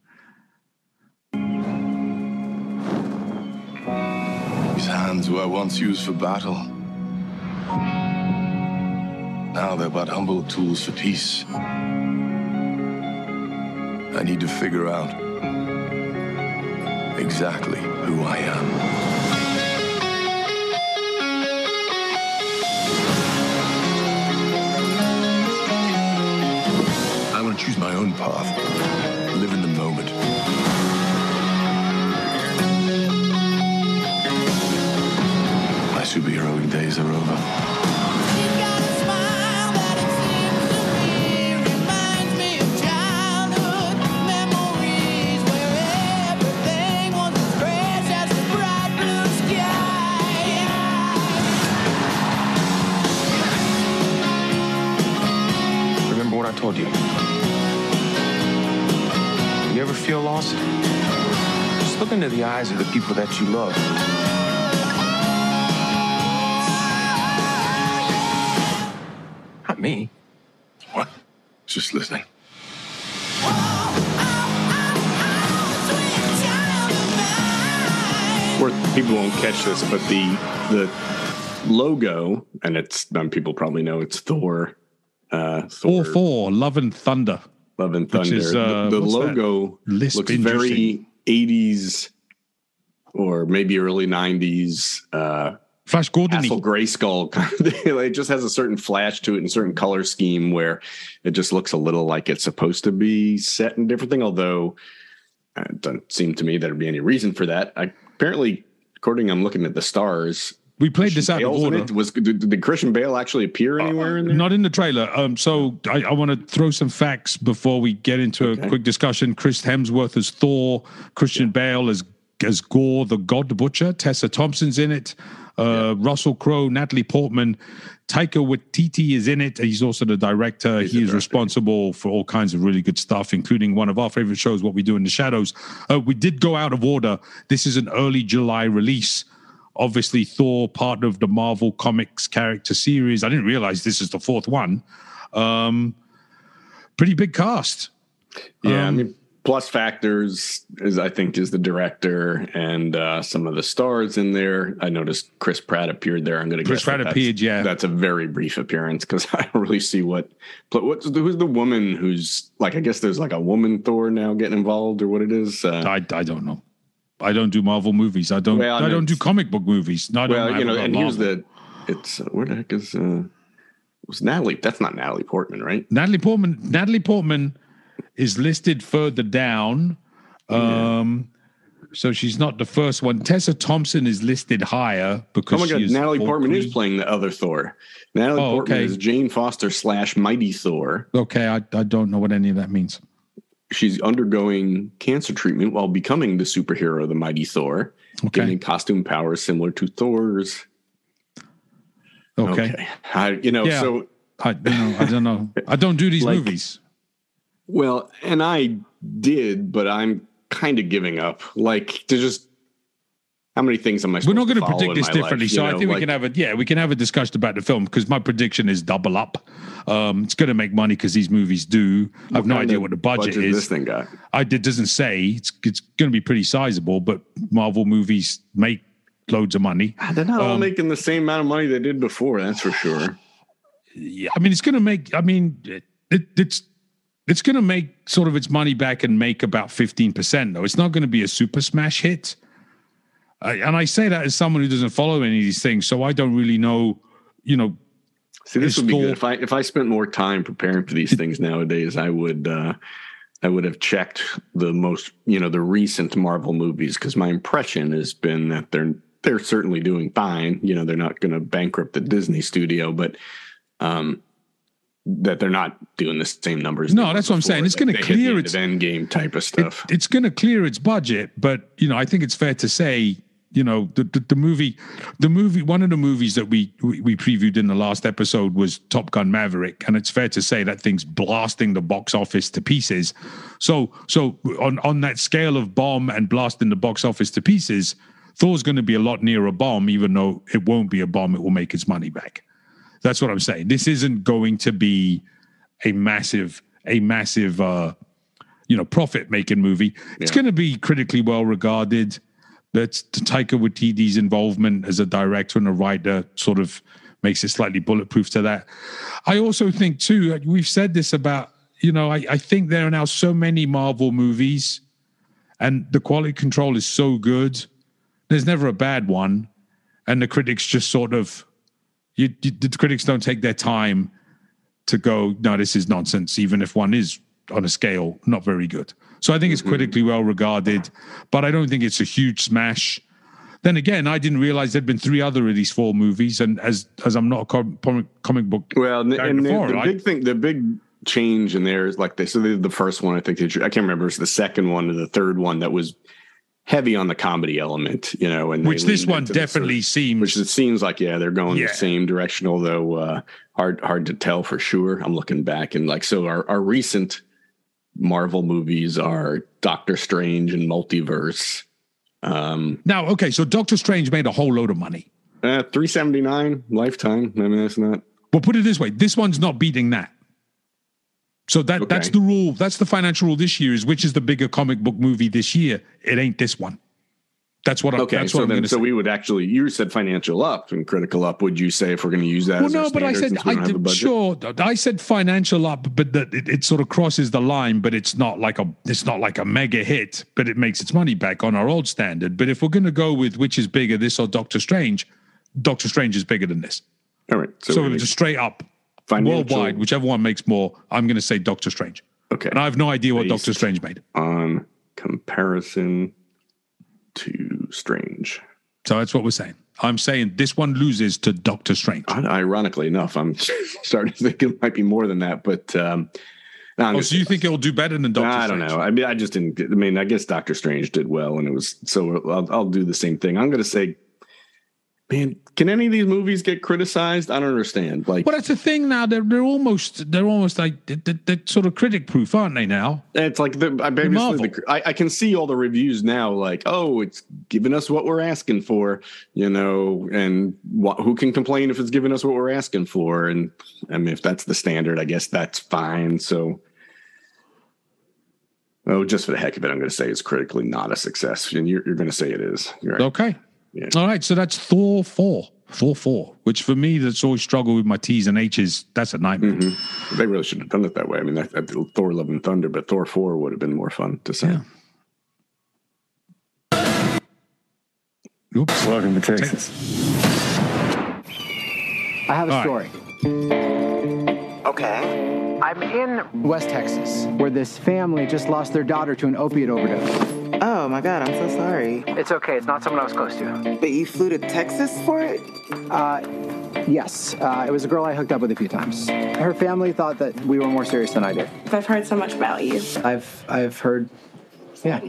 These hands were once used for battle. Now they're but humble tools for peace. I need to figure out exactly who I am. I want to choose my own path, live in the moment. My superheroing days are over. boss, just look into the eyes of the people that you love. Not me. What? Just listening. Where people won't catch this, but the the logo, and it's um, people probably know it's Thor. Uh, Thor All four, Love and Thunder. Love and Thunder. Is, uh, the the logo looks very eighties or maybe early nineties. Uh, Flash Gordon. Castle Grayskull kind of thing. It just has a certain flash to it and a certain color scheme where it just looks a little like it's supposed to be set in a different thing, although uh, it doesn't seem to me there'd be any reason for that. I, apparently, according I'm looking at the stars, we played Christian this out Bale's of order. It. Was did, did Christian Bale actually appear anywhere uh, in there? Not in the trailer. Um, so I, I want to throw some facts before we get into Okay. a quick discussion. Chris Hemsworth as Thor, Christian yeah. Bale as as Gore the God Butcher, Tessa Thompson's in it, uh, yeah. Russell Crowe, Natalie Portman, Taika Waititi is in it. He's also the director. He's he is responsible for all kinds of really good stuff, including one of our favorite shows, What We Do in the Shadows. Uh, we did go out of order. This is an early July release. Obviously, Thor, part of the Marvel Comics character series. I didn't realize this is the fourth one. Um, pretty big cast. Yeah, um, I mean, plus factors is I think is the director and uh, some of the stars in there. I noticed Chris Pratt appeared there. I'm going to Chris guess Pratt that appeared. Yeah, that's a very brief appearance because I don't really see what. What's who's the woman who's like? I guess there's like a woman Thor now getting involved or what it is. Uh, I I don't know. I don't do Marvel movies. I don't. Well, I, I don't do comic book movies. No, I well, don't you know, and Marvel. here's the. It's uh, where the heck is uh, was Natalie? That's not Natalie Portman, right? Natalie Portman. Natalie Portman is listed further down. Um, yeah. So she's not the first one. Tessa Thompson is listed higher because oh my god, she is Natalie Portman Queen. is playing the other Thor. Natalie oh, Portman okay. is Jane Foster slash Mighty Thor. Okay, I I don't know what any of that means. She's undergoing cancer treatment while becoming the superhero, the Mighty Thor, okay. getting costume powers similar to Thor's. Okay, okay. I, you know, yeah. so I, you know, I don't know. I don't do these like, movies. Well, and I did, but I'm kind of giving up. Like to just how many things am I? We're not going to predict this differently, life, so know, I think like, we can have a yeah, we can have a discussion about the film because my prediction is double up. Um, it's going to make money because these movies do. I have no idea what the budget, budget is. This thing got. I did doesn't say it's it's going to be pretty sizable, but Marvel movies make loads of money. They're not all um, making the same amount of money they did before. That's for sure. Yeah, I mean, it's going to make. I mean, it, it, it's it's going to make sort of its money back and make about fifteen percent. Though it's not going to be a super smash hit. Uh, and I say that as someone who doesn't follow any of these things, so I don't really know. You know, see, this would be good if I if I spent more time preparing for these things nowadays. I would uh, I would have checked the most, you know, the recent Marvel movies because my impression has been that they're they're certainly doing fine. You know, they're not going to bankrupt the Disney studio, but um, that they're not doing the same numbers. No, that's what I'm saying. It's going to clear its end game type of stuff. It, it's going to clear its budget, but you know, I think it's fair to say. You know, the, the the movie, the movie. One of the movies that we, we we previewed in the last episode was Top Gun Maverick, and it's fair to say that thing's blasting the box office to pieces. So, so on on that scale of bomb and blasting the box office to pieces, Thor's going to be a lot nearer a bomb, even though it won't be a bomb. It will make its money back. That's what I'm saying. This isn't going to be a massive, a massive, uh, you know, profit making movie. It's yeah. going to be critically well regarded. That's Taika Waititi's involvement as a director and a writer sort of makes it slightly bulletproof to that. I also think, too, we've said this about, you know, I, I think there are now so many Marvel movies and the quality control is so good. There's never a bad one. And the critics just sort of, you, you, the critics don't take their time to go, no, this is nonsense, even if one is on a scale not very good. So I think it's critically well regarded, but I don't think it's a huge smash. Then again, I didn't realize there'd been three other of these four movies, and as as I'm not a comic, comic book well, and, and before, the, the right? big thing, the big change in there is like they so they did the first one. I think they, I can't remember. It's the second one or the third one that was heavy on the comedy element, you know, and which this one definitely sort of, seems. Which it seems like yeah, they're going yeah. the same direction, although uh, hard hard to tell for sure. I'm looking back and like so our our recent Marvel movies are Doctor Strange and Multiverse. Um, now, okay, so Doctor Strange made a whole load of money. Uh, three seventy-nine Lifetime. I mean, that's not. Well, put it this way: this one's not beating that. So that Okay. that's the rule. That's the financial rule this year. Is which is the bigger comic book movie this year? It ain't this one. That's what. I, Okay, that's so what I'm then, going to so say. we would actually. You said financial up and critical up. Would you say if we're going to use that? Well, as our no, but I standard said since we I don't have a did, budget? sure. I said financial up, but that it, it sort of crosses the line. But it's not like a it's not like a mega hit. But it makes its money back on our old standard. But if we're going to go with which is bigger, this or Doctor Strange, Doctor Strange is bigger than this. All right, So, so, so we're just straight up, Financial- worldwide, whichever one makes more. I'm going to say Doctor Strange. Okay, And I have no idea what Based Doctor Strange made. on comparison to Strange. So that's what we're saying. I'm saying this one loses to Doctor Strange. Ironically enough, I'm starting to think it might be more than that. But um, no, I'm Oh, gonna so you think it'll do better than Doctor I don't Strange? know. I mean, I just didn't. I mean, I guess Doctor Strange did well, and it was so. I'll, I'll do the same thing. I'm going to say, man, can any of these movies get criticized? I don't understand. Like, Well, that's the thing now. They're they're almost they're almost like they're, they're sort of critic proof, aren't they? Now it's like the, I, Marvel. the, I, I can see all the reviews now. Like, oh, it's giving us what we're asking for, you know, and what, who can complain if it's giving us what we're asking for? And I mean, if that's the standard, I guess that's fine. So. Oh, just for the heck of it, I'm going to say it's critically not a success, and you're, you're going to say it is. You're right. Okay. Yeah. All right. So that's Thor four. Thor four, which for me, that's always struggle with my T's and H's. That's a nightmare. Mm-hmm. They really should have done it that way. I mean, that, that Thor Love and Thunder, but Thor four would have been more fun to say. Yeah. Oops. Welcome to Texas. I have a All story. Okay. I'm in West Texas, where this family just lost their daughter to an opiate overdose. Oh my God, I'm so sorry. It's okay. It's not someone I was close to. But you flew to Texas for it? Uh, yes. Uh, it was a girl I hooked up with a few times. Her family thought that we were more serious than I did. I've heard so much about you. I've I've heard, yeah.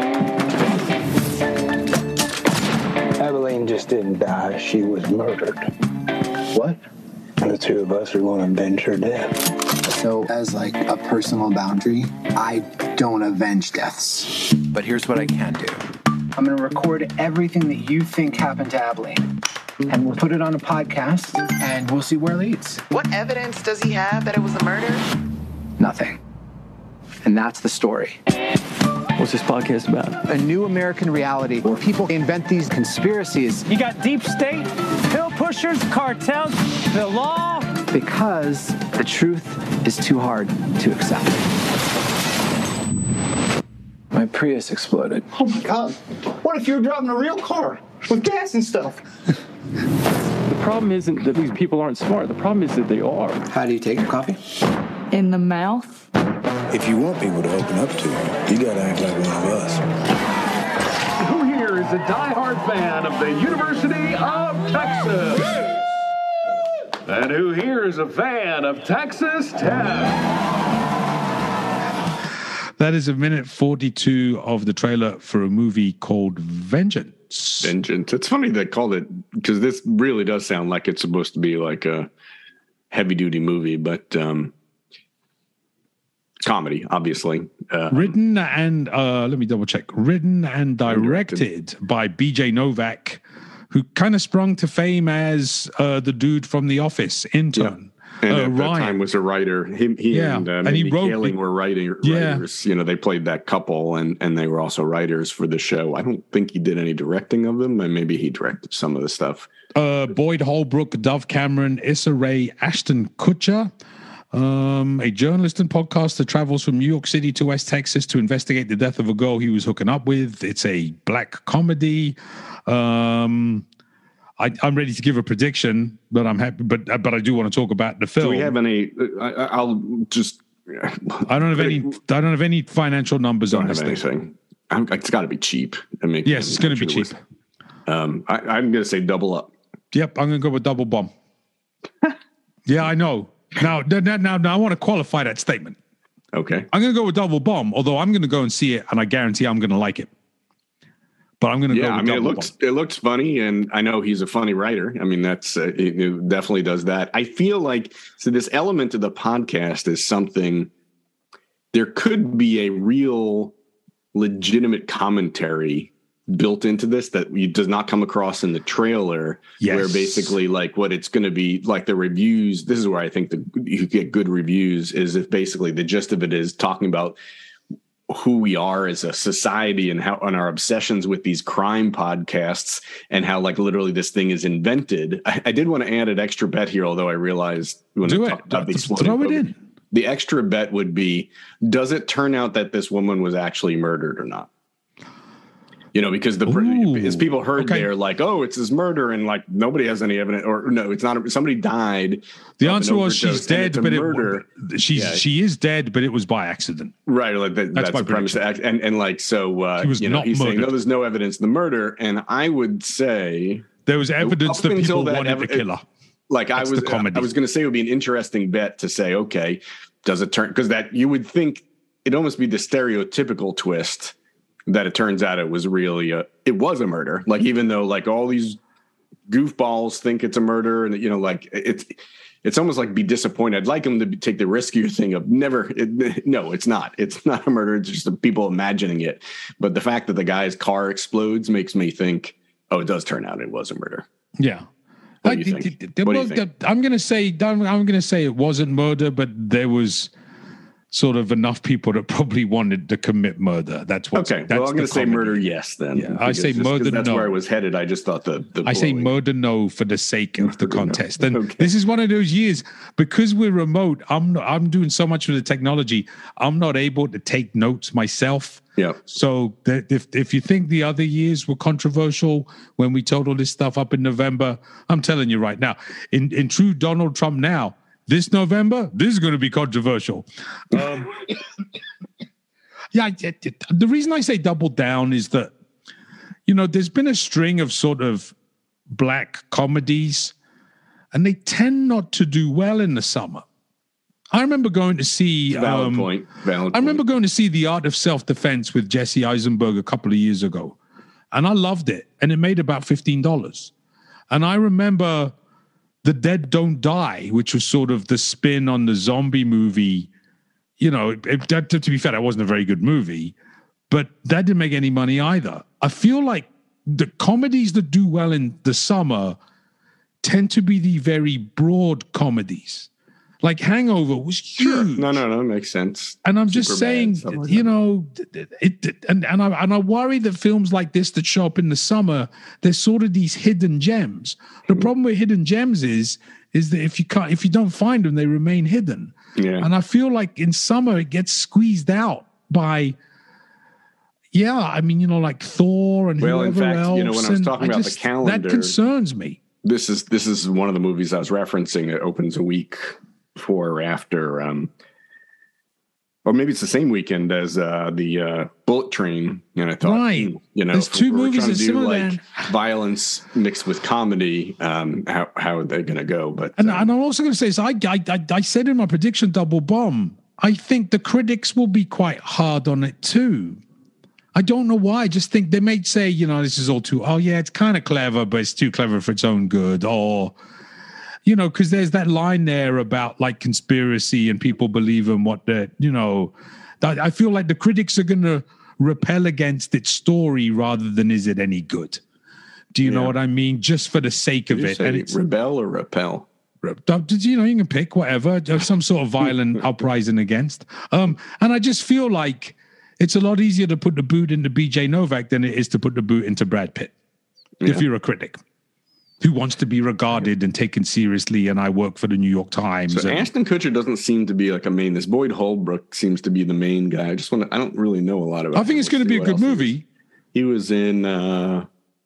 Abilene just didn't die. She was murdered. What? The two of us are going to avenge her death. So, as like a personal boundary, I don't avenge deaths. But here's what I can do. I'm going to record everything that you think happened to Abilene. And we'll put it on a podcast, and we'll see where it leads. What evidence does he have that it was a murder? Nothing. And that's the story. What's this podcast about? A new American reality where people invent these conspiracies. You got deep state, pill pushers, cartels, the law. Because the truth is too hard to accept. My Prius exploded. Oh my God. What if you were driving a real car with gas and stuff? The problem isn't that these people aren't smart. The problem is that they are. How do you take your coffee? In the mouth? If you want people to open up to you, you got to act like one of us. Who here is a diehard fan of the University of Texas? And who here is a fan of Texas Tech? That is a minute forty-two of the trailer for a movie called Vengeance. Vengeance. It's funny they called it, because this really does sound like it's supposed to be like a heavy duty movie, but um, comedy, obviously. Uh, Written and, uh, let me double check, written and directed, directed. by B J Novak, who kind of sprung to fame as uh, the dude from The Office, intern. And uh, at that Ryan. time was a writer. He, he Yeah, and, uh, and he Mindy wrote- Kaling were writing, Yeah. writers. You know, they played that couple, and, and they were also writers for the show. I don't think he did any directing of them, and maybe he directed some of the stuff. Uh, Boyd Holbrook, Dove Cameron, Issa Rae, Ashton Kutcher, um, a journalist and podcaster travels from New York City to West Texas to investigate the death of a girl he was hooking up with. It's a black comedy. Um, I, I'm ready to give a prediction, but I'm happy. But but I do want to talk about the film. Do we have any? I, I'll just. I don't have any. I don't have any financial numbers Don't on have this thing. anything. I'm, it's got to be cheap. I mean, Yes, it's going to be cheap. Um, I, I'm going to say double up. Yep, I'm going to go with double bomb. Yeah, I know. Now, now, now, now, I want to qualify that statement. Okay. I'm going to go with double bomb, although I'm going to go and see it, and I guarantee I'm going to like it. But I'm going to Yeah, go with I mean, it double looks it looks funny, and I know he's a funny writer. I mean, that's uh, it, it definitely does that. I feel like so this element of the podcast is something there could be a real legitimate commentary built into this that does not come across in the trailer. Yes. Where basically like what it's going to be like the reviews. This is where I think the, you get good reviews is if basically the gist of it is talking about who we are as a society and how on our obsessions with these crime podcasts and how like literally this thing is invented. I, I did want to add an extra bet here, although I realized when Do I it. talked about the Throw it in. The extra bet would be, does it turn out that this woman was actually murdered or not? You know, because the Ooh, as people heard okay. there, like, oh, it's this murder, and like nobody has any evidence, or no, it's not. Somebody died. The answer was she's dead, but murder. it she's yeah. she is dead, but it was by accident. Right, like that, that's, that's my the premise. And and like so, uh, she was you know, not he's murdered. saying, no, there's no evidence of the murder, and I would say there was evidence that people that wanted ev- to kill her. Like that's I was, I was going to say it would be an interesting bet to say, okay, does it turn because that you would think it'd almost be the stereotypical twist. That it turns out it was really a, it was a murder. Like, even though like all these goofballs think it's a murder and, you know, like it's, it's almost like be disappointed. I'd like them to take the riskier thing of never. It, no, it's not. It's not a murder. It's just the people imagining it. But the fact that the guy's car explodes makes me think, oh, it does turn out it was a murder. Yeah. What do you think? I, the, what do you think? I'm going to say, I'm going to say it wasn't murder, but there was sort of enough people that probably wanted to commit murder. That's what. Okay. That's well, I'm going to say murder. Yes. Then. Yeah, I say just, murder. That's no. where I was headed. I just thought the. the I say blowing. murder. No, for the sake of the contest. No. And okay. this is one of those years because we're remote. I'm not, I'm doing so much with the technology. I'm not able to take notes myself. Yeah. So that if if you think the other years were controversial when we told all this stuff up in November, I'm telling you right now, in in true Donald Trump now. This November, this is going to be controversial. Um, yeah, it, it, the reason I say double down is that, you know, there's been a string of sort of black comedies, and they tend not to do well in the summer. I remember going to see... Valid um, point. Valid I remember point. going to see The Art of Self-Defense with Jesse Eisenberg a couple of years ago, and I loved it, and it made about fifteen dollars. And I remember... The Dead Don't Die, which was sort of the spin on the zombie movie. You know, it, that, to be fair, that wasn't a very good movie, but that didn't make any money either. I feel like the comedies that do well in the summer tend to be the very broad comedies. Like Hangover was huge. Sure. No, no, no, makes sense. And I'm just saying, like you know, it, it and and I and I worry that films like this that show up in the summer, they're sort of these hidden gems. The mm. problem with hidden gems is is that if you can't, if you don't find them, they remain hidden. Yeah. And I feel like in summer it gets squeezed out by. Yeah, I mean, you know, like Thor and well, in fact, else, you know, when I was talking I about just, the calendar, that concerns me. This is this is one of the movies I was referencing. It opens a week before or after, um, or maybe it's the same weekend as uh, the uh, Bullet Train. And I thought, right. you know, there's two we're movies trying to do like then. violence mixed with comedy. Um, how how are they going to go? But and, um, and I'm also going to say, is I, I I I said in my prediction, Double Bomb. I think the critics will be quite hard on it too. I don't know why. I just think they may say, you know, this is all too. Oh yeah, it's kind of clever, but it's too clever for its own good, or. You know, because there's that line there about like conspiracy and people believe in what they're, you know, I feel like the critics are going to repel against its story rather than is it any good? Do you yeah. know what I mean? Just for the sake Did of you it. Say And it's rebel or repel? Did you know you can pick whatever, some sort of violent uprising against. Um, and I just feel like it's a lot easier to put the boot into B J Novak than it is to put the boot into Brad Pitt. Yeah. If you're a critic who wants to be regarded and taken seriously, and I work for the New York Times. So and, Ashton Kutcher doesn't seem to be like a main. This Boyd Holbrook sees to be the main guy. I just want to. I don't really know a lot about. I think it's going to be a good movie. He was, he was in. Uh,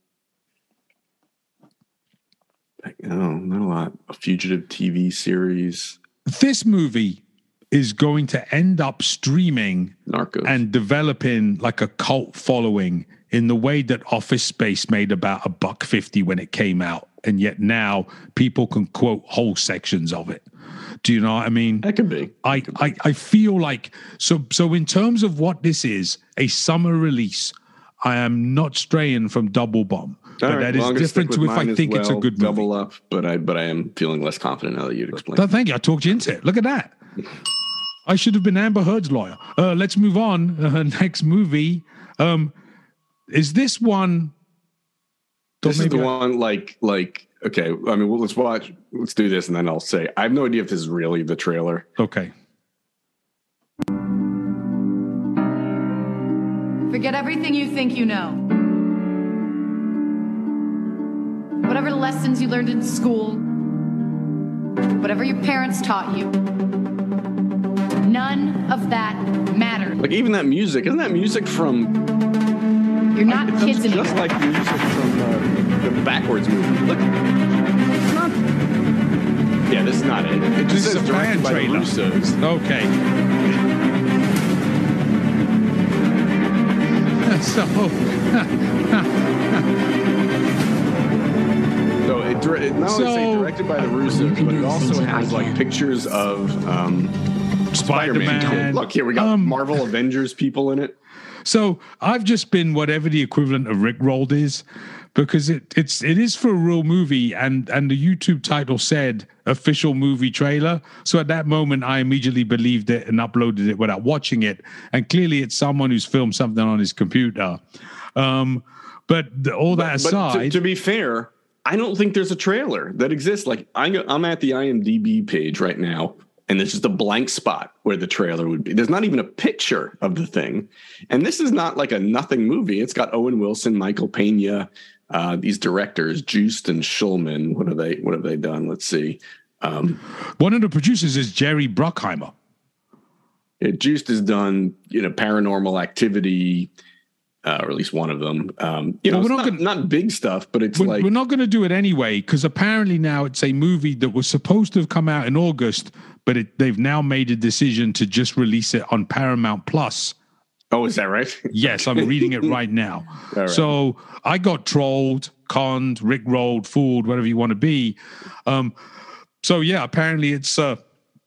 no, not a lot. A fugitive T V series. This movie is going to end up streaming Narcos and developing like a cult following in the way that Office Space made about a buck fifty when it came out. And yet now people can quote whole sections of it. Do you know what I mean? That could be. I, could be. I, I feel like, so, so in terms of what this is, a summer release, I am not straying from Double Bomb. All but right, that well, is different to if I think well, it's a good movie. Double up, but I, but I am feeling less confident now that you'd explained. No, thank you. I talked you into it. Look at that. I should have been Amber Heard's lawyer. Uh, let's move on. Uh, next movie. Um, is this one? This is the I, one like like okay. I mean, well, let's watch. Let's do this, and then I'll say I have no idea if this is really the trailer. Okay. Forget everything you think you know. Whatever lessons you learned in school, whatever your parents taught you, none of that mattered. Like even that music, isn't that music from? You're not I, kids anymore. Just like the music from uh, the Backwards movie. Look, it's not. Yeah, this is not it. It just says directed by the Russos. Okay. So. So it, it not only So- say directed by the Russos, but it also has like pictures of um, Spider-Man. Spider-Man. Look here, we got Marvel Avengers people in it. So I've just been whatever the equivalent of Rickrolled is, because it it's it is for a real movie, and and the YouTube title said official movie trailer. So at that moment, I immediately believed it and uploaded it without watching it. And clearly, it's someone who's filmed something on his computer. Um, but the, all that But aside, to, to be fair, I don't think there's a trailer that exists. Like I go, I'm at the IMDb page right now, and there's just a blank spot where the trailer would be. There's not even a picture of the thing. And this is not like a nothing movie. It's got Owen Wilson, Michael Pena, uh, these directors, Joost and Schulman. What have they? What have they done? Let's see. Um, one of the producers is Jerry Bruckheimer. Yeah, Joost has done, you know, Paranormal Activity, uh, or at least one of them. Um, you know, Well, it's we're not, not gonna- not big stuff, but it's We're, like we're not going to do it anyway, because apparently now it's a movie that was supposed to have come out in August, but it, they've now made a decision to just release it on Paramount Plus. Oh, is that right? Yes, I'm reading it right now. All right. So I got trolled, conned, rickrolled, fooled, whatever you want to be. Um, so yeah, apparently it's uh,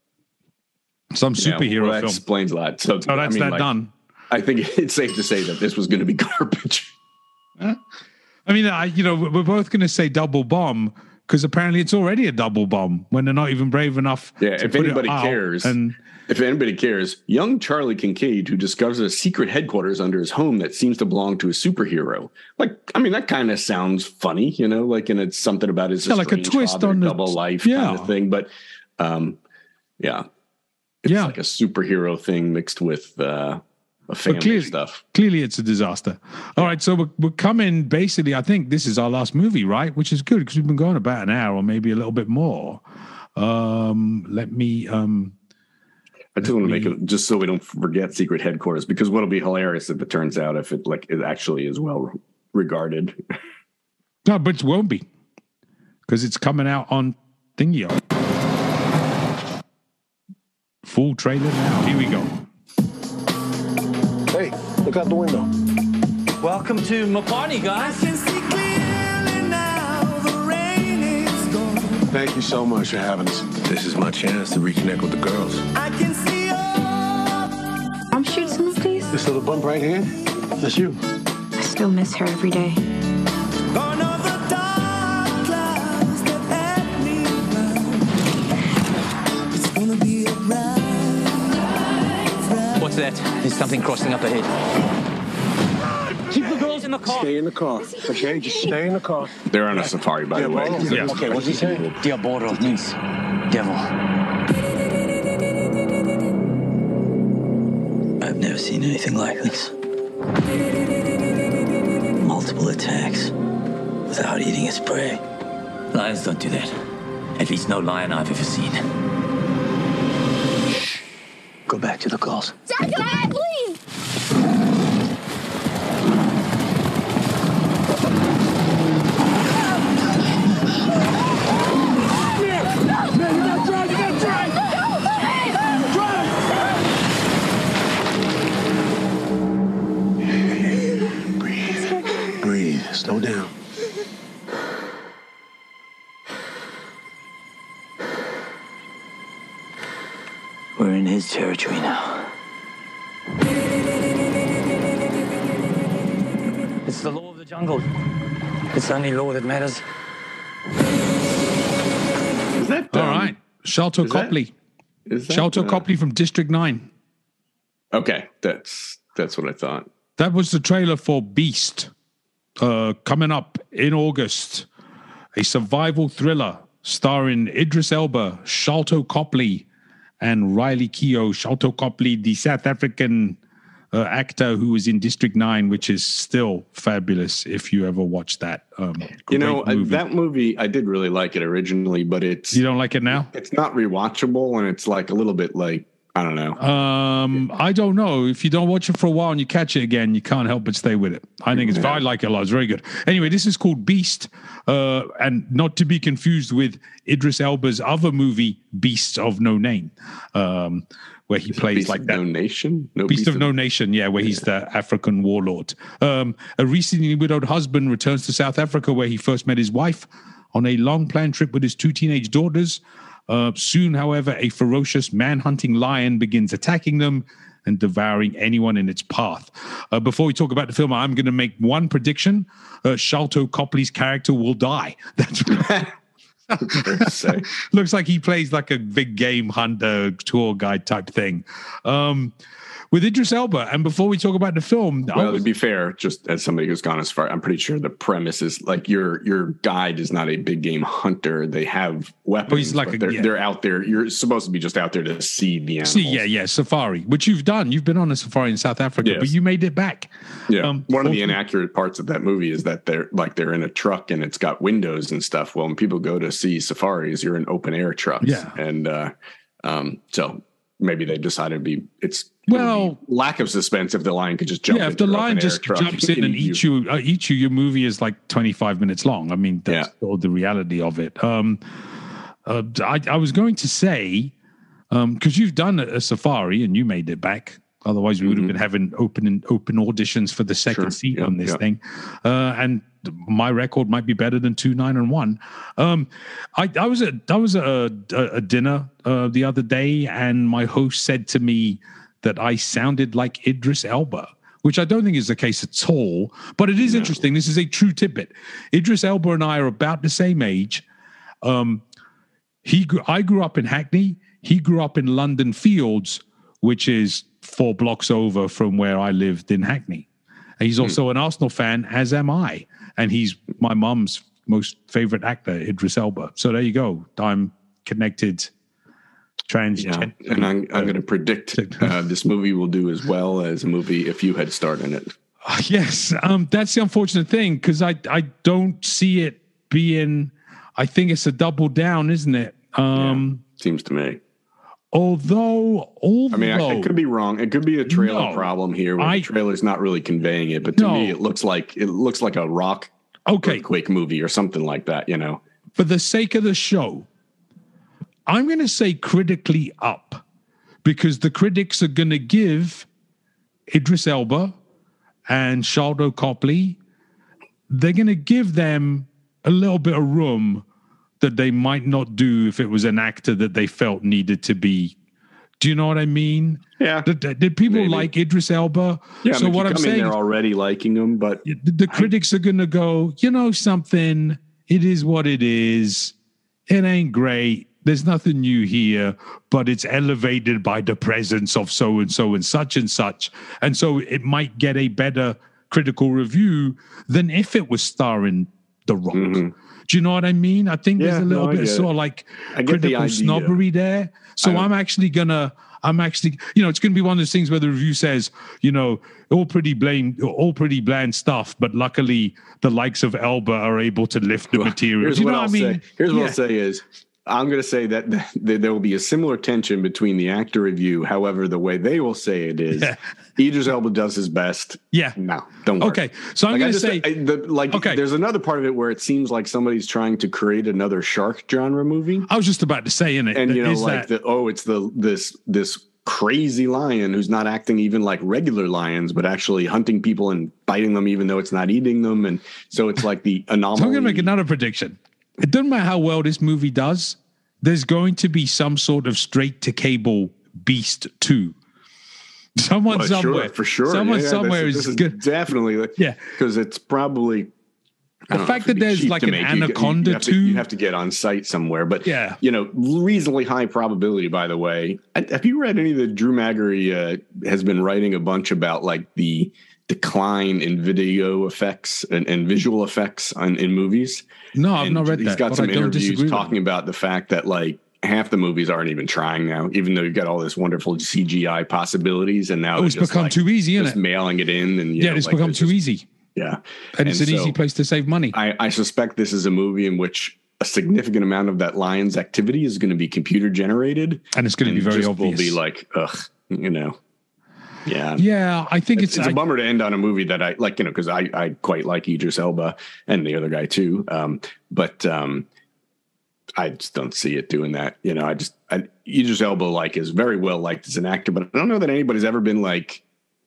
some Yeah, superhero well, that film. explains a lot. So, So that's I mean, that like, done. I think it's safe to say that this was going to be garbage. I mean, I, you know, we're both going to say double bomb because apparently it's already a double bomb when they're not even brave enough. Yeah, to if put it anybody out. cares, And if anybody cares, young Charlie Kincaid, who discovers a secret headquarters under his home that seems to belong to a superhero. Like, I mean, that kind of sounds funny, you know, like, and it's something about his Yeah, like a estranged twist father, on the- double life yeah. kind of thing. But, um, yeah, it's Yeah. like a superhero thing mixed with uh, a family clearly, stuff. clearly it's a disaster. All right, so we're, we're coming basically, I think this is our last movie, right? Which is good because we've been going about an hour or maybe a little bit more. Um, let me... Um, I just want to make it just so we don't forget secret headquarters, because what'll be hilarious if it turns out if it like it actually is well regarded. No, but it won't be because it's coming out on Thingio. Full trailer now. Here we go. Hey, look out the window. Welcome to my party, guys. Thank you so much for having us. This is my chance to reconnect with the girls. I can see I'm shooting some of these. This little bump right here, that's you. I still miss her every day. What's that? There's something crossing up ahead. Keep the girls in the car. Stay in the car, okay? Just stay in the car. They're on a safari, by the way. Diabolo? Yeah. Okay, what's he saying? Diabolo means devil. I've never seen anything like this. Multiple attacks without eating its prey. Lions don't do that. At least no lion I've ever seen. Shh. Go back to the calls. Dad, Dad, please! Breathe. Slow down. We're in his territory now. It's the law of the jungle. It's the only law that matters. Is that All um, right. Sharlto is that- Copley. Is that Sharlto uh, Copley from District nine. Okay, that's that's what I thought. That was the trailer for Beast, uh, coming up in August. A survival thriller starring Idris Elba, Sharlto Copley, and Riley Keough. Sharlto Copley, the South African uh, actor who was in District nine, which is still fabulous if you ever watched that. Um, you know, movie. Uh, that movie, I did really like it originally, but it's... You don't like it now? It's not rewatchable, and it's like a little bit like, I don't know. Um, I don't know. If you don't watch it for a while and you catch it again, you can't help but stay with it. I think it's, yeah. I like it a lot. It's very good. Anyway, this is called Beast, uh, and not to be confused with Idris Elba's other movie, Beasts of No Name, um, where he plays Beast like of that. No Nation? No Beast, Beast of, of No Nation, yeah, where yeah. he's the African warlord. Um, a recently widowed husband returns to South Africa, where he first met his wife on a long-planned trip with his two teenage daughters. Uh, soon, however, a ferocious man-hunting lion begins attacking them and devouring anyone in its path. Uh, before we talk about the film, I'm going to make one prediction. Uh, Sharlto Copley's character will die. That's right. Looks like he plays like a big game hunter, tour guide type thing. Um, with Idris Elba, and before we talk about the film... Well, was, to be fair, just as somebody who's gone as far, I'm pretty sure the premise is like your your guide is not a big game hunter. They have weapons, he's like but a, they're, yeah. they're out there. You're supposed to be just out there to see the animals. See, yeah, yeah, safari, which you've done. You've been on a safari in South Africa, yes. but you made it back. Yeah, um, one of the inaccurate parts of that movie is that they're like they're in a truck and it's got windows and stuff. Well, when people go to see safaris, you're in open air trucks. Yeah, and uh, um, so maybe they decided to be it's. Well, lack of suspense if the lion could just jump. Yeah, if the lion just jumps in and eats you, uh, eats you, your movie is like twenty-five minutes long. I mean, that's yeah. all the reality of it. Um, uh, I, I was going to say, because um, you've done a, a safari and you made it back. Otherwise, we would have mm-hmm. been having open open auditions for the second sure. seat yeah, on this yeah. thing. Uh, and my record might be better than two nine and one. Um, I, I was at I was at a, a, a dinner uh, the other day, and my host said to me that I sounded like Idris Elba, which I don't think is the case at all. But it is no. interesting. This is a true tidbit. Idris Elba and I are about the same age. Um, he, grew, I grew up in Hackney. He grew up in London Fields, which is four blocks over from where I lived in Hackney. And he's also hmm. an Arsenal fan, as am I. And he's my mum's most favorite actor, Idris Elba. So there you go. I'm connected. Trans, yeah, and I'm, I'm going to predict uh, this movie will do as well as a movie if you had starred in it. Uh, yes, um, that's the unfortunate thing because I I don't see it being. I think it's a double down, isn't it? Um, yeah, seems to me. Although, although I mean, I, I could be wrong. It could be a trailer no, problem here. Where I, the trailer's not really conveying it, but to no, me, it looks like it looks like a rock okay. earthquake movie or something like that. You know, for the sake of the show. I'm going to say critically up because the critics are going to give Idris Elba and Sharlto Copley, they're going to give them a little bit of room that they might not do if it was an actor that they felt needed to be. Do you know what I mean? Yeah. Did, did people maybe. like Idris Elba? Yeah, so I mean, what I'm saying, they're already liking him, but the, the critics I, are going to go, you know something, it is what it is. It ain't great. There's nothing new here, but it's elevated by the presence of so-and-so and such and such. And so it might get a better critical review than if it was starring The Rock. Mm-hmm. Do you know what I mean? I think yeah, there's a little no, bit of sort of like critical the snobbery there. So I'm actually going to, I'm actually, you know, it's going to be one of those things where the review says, you know, all pretty bland, all pretty bland stuff, but luckily the likes of Elba are able to lift the material. Here's you what know I'll what I mean? say. Here's yeah. what I'll say is, I'm going to say that there will be a similar tension between the actor review. However, the way they will say it is, yeah. Idris Elba does his best. Yeah. No, don't worry. Okay. So I'm like going to say, I, the, like, okay. there's another part of it where it seems like somebody's trying to create another shark genre movie. I was just about to say, in it, and you know, is like that, the oh, it's the this this crazy lion who's not acting even like regular lions, but actually hunting people and biting them, even though it's not eating them, and so it's like the anomaly. So I'm going to make another prediction. It doesn't matter how well this movie does. There's going to be some sort of straight-to-cable Beast two. Someone well, somewhere. Sure, for sure. Someone yeah, yeah, somewhere this, is, this is good. Definitely. Yeah. Because it's probably, The fact that there's like an Anaconda you, you, have to, too. You have to get on site somewhere. But, yeah. you know, reasonably high probability, by the way. Have you read any of the Drew Magary uh, has been writing a bunch about like the decline in video effects and, and visual effects on, in movies? No, I've and not read he's that. He's got some interviews talking with about the fact that like half the movies aren't even trying now, even though you've got all this wonderful C G I possibilities. And now oh, it's just become like, too easy, isn't just it? mailing it in. And you yeah, know, it's like, become it's too just, easy. Yeah. And it's and an so easy place to save money. I, I suspect this is a movie in which a significant amount of that lion's activity is going to be computer generated. And it's going to be very just obvious. Will be like, ugh, you know. Yeah. Yeah, I think it's... It's, it's I, a bummer to end on a movie that I like, you know, because I, I quite like Idris Elba and the other guy too. Um, but um, I just don't see it doing that. You know, I just... I, Idris Elba like is very well liked as an actor, but I don't know that anybody's ever been like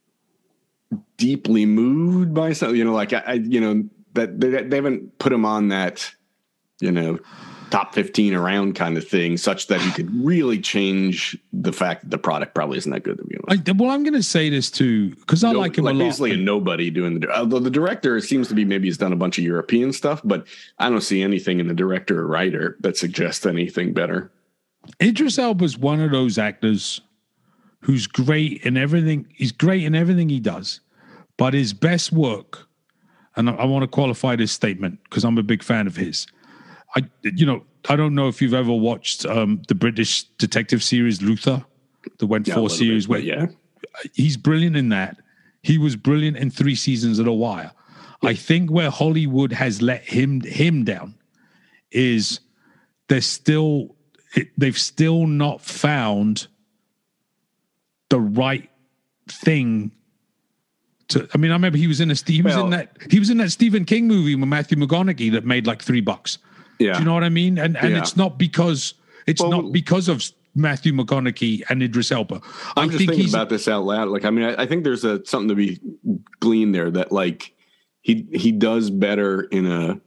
deeply moved by something, you know, like I, I you know, that they, they haven't put him on that, you know, top fifteen around kind of thing, such that he could really change the fact that the product probably isn't that good to begin with. I, well, I'm going to say this too, because I no, like him like a lot. Basically a nobody doing the, although the director seems to be, maybe he's done a bunch of European stuff, but I don't see anything in the director or writer that suggests anything better. Idris Elba's one of those actors who's great in everything. He's great in everything he does, but his best work, and I, I want to qualify this statement because I'm a big fan of his. I, you know, I don't know if you've ever watched um, the British detective series Luther, that went yeah, four series. Bit, where yeah, he's brilliant in that. He was brilliant in three seasons of The Wire. Yeah. I think where Hollywood has let him him down is they're still they've still not found the right thing. To, I mean, I remember he was in a he was well, in that he was in that Stephen King movie with Matthew McConaughey that made like three bucks. Yeah. Do you know what I mean? And and yeah. it's not because it's well, not because of Matthew McConaughey and Idris Elba. I'm I just think thinking he's, about this out loud. Like, I mean, I, I think there's a something to be gleaned there that like he he does better in a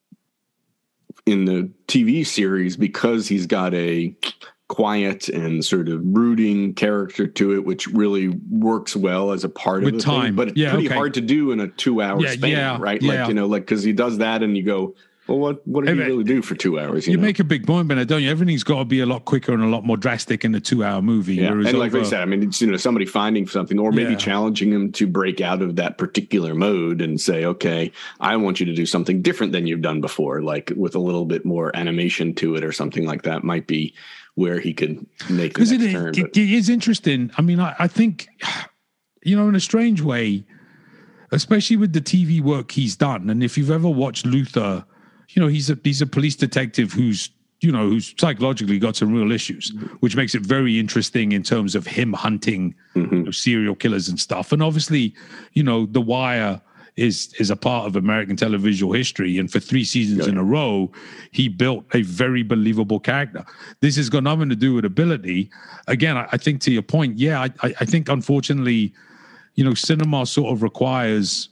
in the T V series because he's got a quiet and sort of brooding character to it, which really works well as a part with of the time. thing. But it's yeah, pretty okay. hard to do in a two-hour yeah, span, yeah, right? Yeah. Like, you know, like because he does that, and you go, well, what what did he really do for two hours? You, you know? make a big point, Bennett, don't you? Everything's got to be a lot quicker and a lot more drastic in a two-hour movie. Yeah, and like over, I said, I mean, it's, you know, somebody finding something or maybe yeah. challenging him to break out of that particular mode and say, okay, I want you to do something different than you've done before, like with a little bit more animation to it or something like that might be where he could make the next it, turn. It, it is interesting. I mean, I, I think, you know, in a strange way, especially with the T V work he's done, and if you've ever watched Luther, you know, he's a he's a police detective who's, you know, who's psychologically got some real issues, which makes it very interesting in terms of him hunting mm-hmm. you know, serial killers and stuff. And obviously, you know, The Wire is is a part of American televisual history. And for three seasons yeah. in a row, he built a very believable character. This has got nothing to do with ability. Again, I, I think to your point, yeah, I, I, I think unfortunately, you know, cinema sort of requires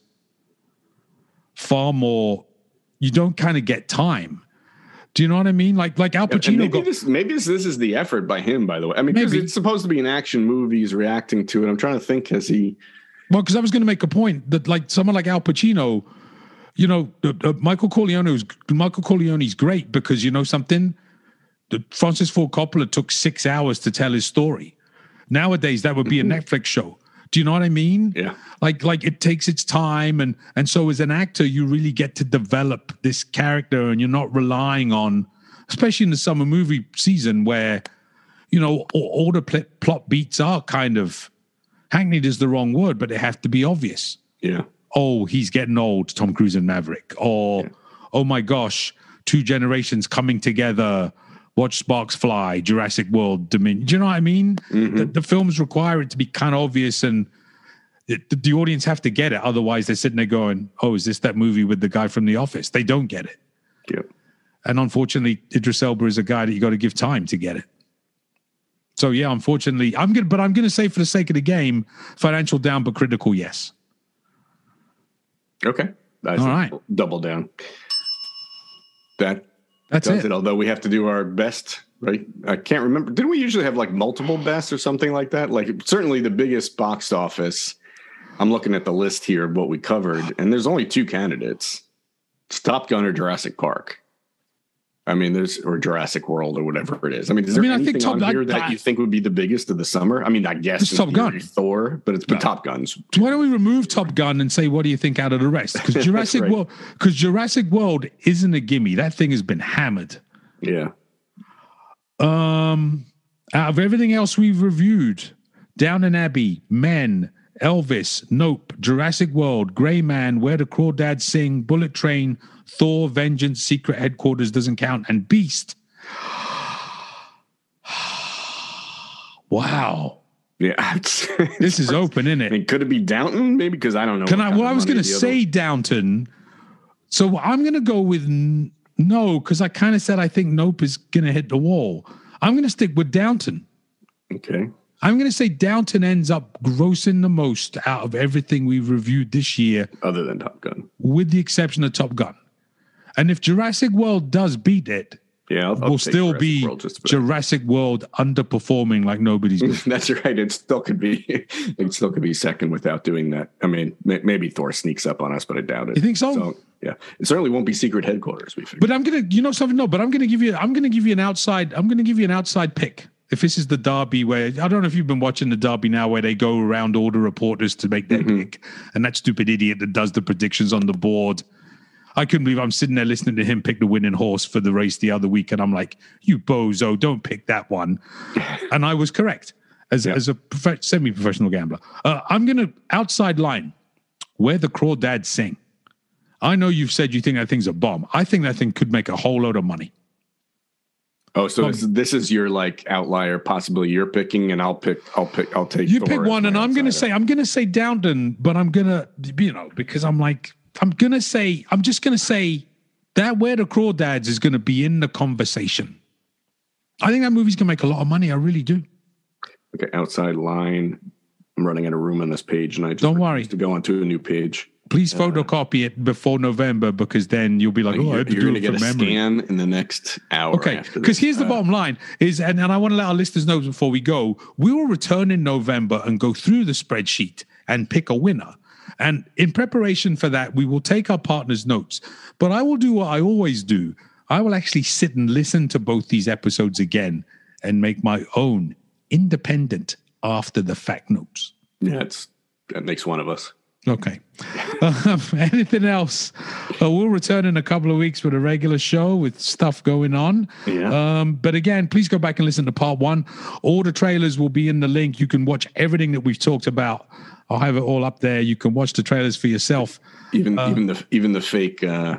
far more. You don't kind of get time. Do you know what I mean? Like, like Al Pacino. Maybe, got, this, maybe this, this is the effort by him, by the way. I mean, because it's supposed to be an action movie. He's reacting to it. I'm trying to think, has he... Well, because I was going to make a point that, like, someone like Al Pacino, you know, uh, uh, Michael Corleone was Michael Corleone's great because, you know something, the Francis Ford Coppola took six hours to tell his story. Nowadays, that would be a Netflix show. Do you know what I mean? Yeah. Like, like it takes its time, and and so as an actor, you really get to develop this character, and you're not relying on, especially in the summer movie season, where, you know, all, all the pl- plot beats are kind of hackneyed is the wrong word, but they have to be obvious. Yeah. Oh, he's getting old, Tom Cruise and Maverick. Or, yeah. oh my gosh, two generations coming together. Watch sparks fly, Jurassic World, Dominion. Do you know what I mean? Mm-hmm. The, the films require it to be kind of obvious, and it, the, the audience have to get it. Otherwise, they're sitting there going, oh, is this that movie with the guy from The Office? They don't get it. Yep. And unfortunately, Idris Elba is a guy that you got to give time to get it. So yeah, unfortunately, I'm gonna, but I'm going to say for the sake of the game, financial down, but critical, yes. Okay. That's all right. Double down. That That's does it. it. Although we have to do our best, right? I can't remember. Didn't we usually have like multiple bests or something like that? Like certainly the biggest box office. I'm looking at the list here of what we covered, and there's only two candidates. It's Top Gun or Jurassic Park. I mean, there's or Jurassic World or whatever it is. I mean, is there I mean, anything I think Top, on here I, that I, you think would be the biggest of the summer? I mean, I guess it's Top Gun, Thor, but it's been no. Top Guns. Why don't we remove Top Gun and say what do you think out of the rest? Because Jurassic right. World, because Jurassic World isn't a gimme. That thing has been hammered. Yeah. Um, out of everything else we've reviewed, Downton Abbey, Men, Elvis, Nope, Jurassic World, Grey Man, Where the Crawdads Sing, Bullet Train, Thor, Vengeance, Secret Headquarters Doesn't Count, and Beast. Wow. Yeah. This is open, isn't it? I mean, could it be Downton? Maybe, because I don't know. Can I? Well, I was going to say other... Downton. So I'm going to go with n- no, because I kind of said I think Nope is going to hit the wall. I'm going to stick with Downton. Okay. I'm going to say Downton ends up grossing the most out of everything we've reviewed this year. Other than Top Gun. With the exception of Top Gun. And if Jurassic World does beat it, yeah, I'll, I'll will still Jurassic be World Jurassic World underperforming like nobody's business. That's right. It still could be it still could be second without doing that. I mean, may, maybe Thor sneaks up on us, but I doubt it. You think so? so yeah. It certainly won't be Secret Headquarters, we figured. But I'm gonna you know something? No, but I'm gonna give you I'm gonna give you an outside I'm gonna give you an outside pick. If this is the Derby where, I don't know if you've been watching the Derby now where they go around all the reporters to make their mm-hmm. pick, and that stupid idiot that does the predictions on the board. I couldn't believe I'm sitting there listening to him pick the winning horse for the race the other week, and I'm like, you bozo, don't pick that one. And I was correct as, yeah. as a prof- semi-professional gambler. Uh, I'm going to, outside line, Where the Crawdads Sing. I know you've said you think that thing's a bomb. I think that thing could make a whole load of money. Oh, so this, this is your like outlier, possibly you're picking, and I'll pick. I'll pick. I'll take. You pick one, and I'm going to say I'm going to say Downton, but I'm going to, you know, because I'm like I'm going to say I'm just going to say that Where the Crawdads is going to be in the conversation. I think that movie's going to make a lot of money. I really do. Okay, outside line. I'm running out of room on this page, and I just don't worry to go onto a new page. Please photocopy uh, it before November, because then you'll be like, oh, I had to you're do going to it get from a memory. scan in the next hour. Okay, because here's the uh, bottom line is, and, and I want to let our listeners know before we go, we will return in November and go through the spreadsheet and pick a winner. And in preparation for that, we will take our partners' notes. But I will do what I always do. I will actually sit and listen to both these episodes again and make my own independent after the fact notes. Yeah, it's, that makes one of us. Okay. Um, anything else? Uh, we'll return in a couple of weeks with a regular show with stuff going on. Yeah. Um, but again, please go back and listen to part one. All the trailers will be in the link. You can watch everything that we've talked about. I'll have it all up there. You can watch the trailers for yourself. Even uh, even the even the fake. Uh,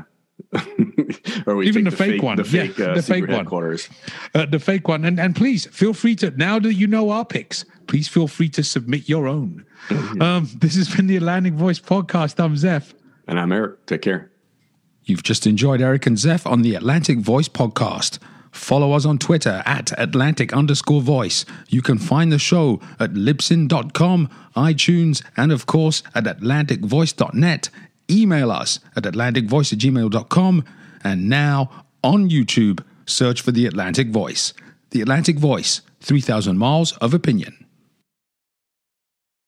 or we even the, the fake, fake one. The fake, yeah, uh, the fake one. Uh, the fake one. And and please feel free to, now that you know our picks, please feel free to submit your own. Mm-hmm. Um, this has been the Atlantic Voice Podcast. I'm Zeph. And I'm Eric. Take care. You've just enjoyed Eric and Zeph on the Atlantic Voice Podcast. Follow us on Twitter at Atlantic underscore voice. You can find the show at libsyn dot com, iTunes, and of course at atlantic voice dot net. Email us at atlantic voice at gmail dot com. And now on YouTube, search for The Atlantic Voice. The Atlantic Voice, three thousand miles of opinion.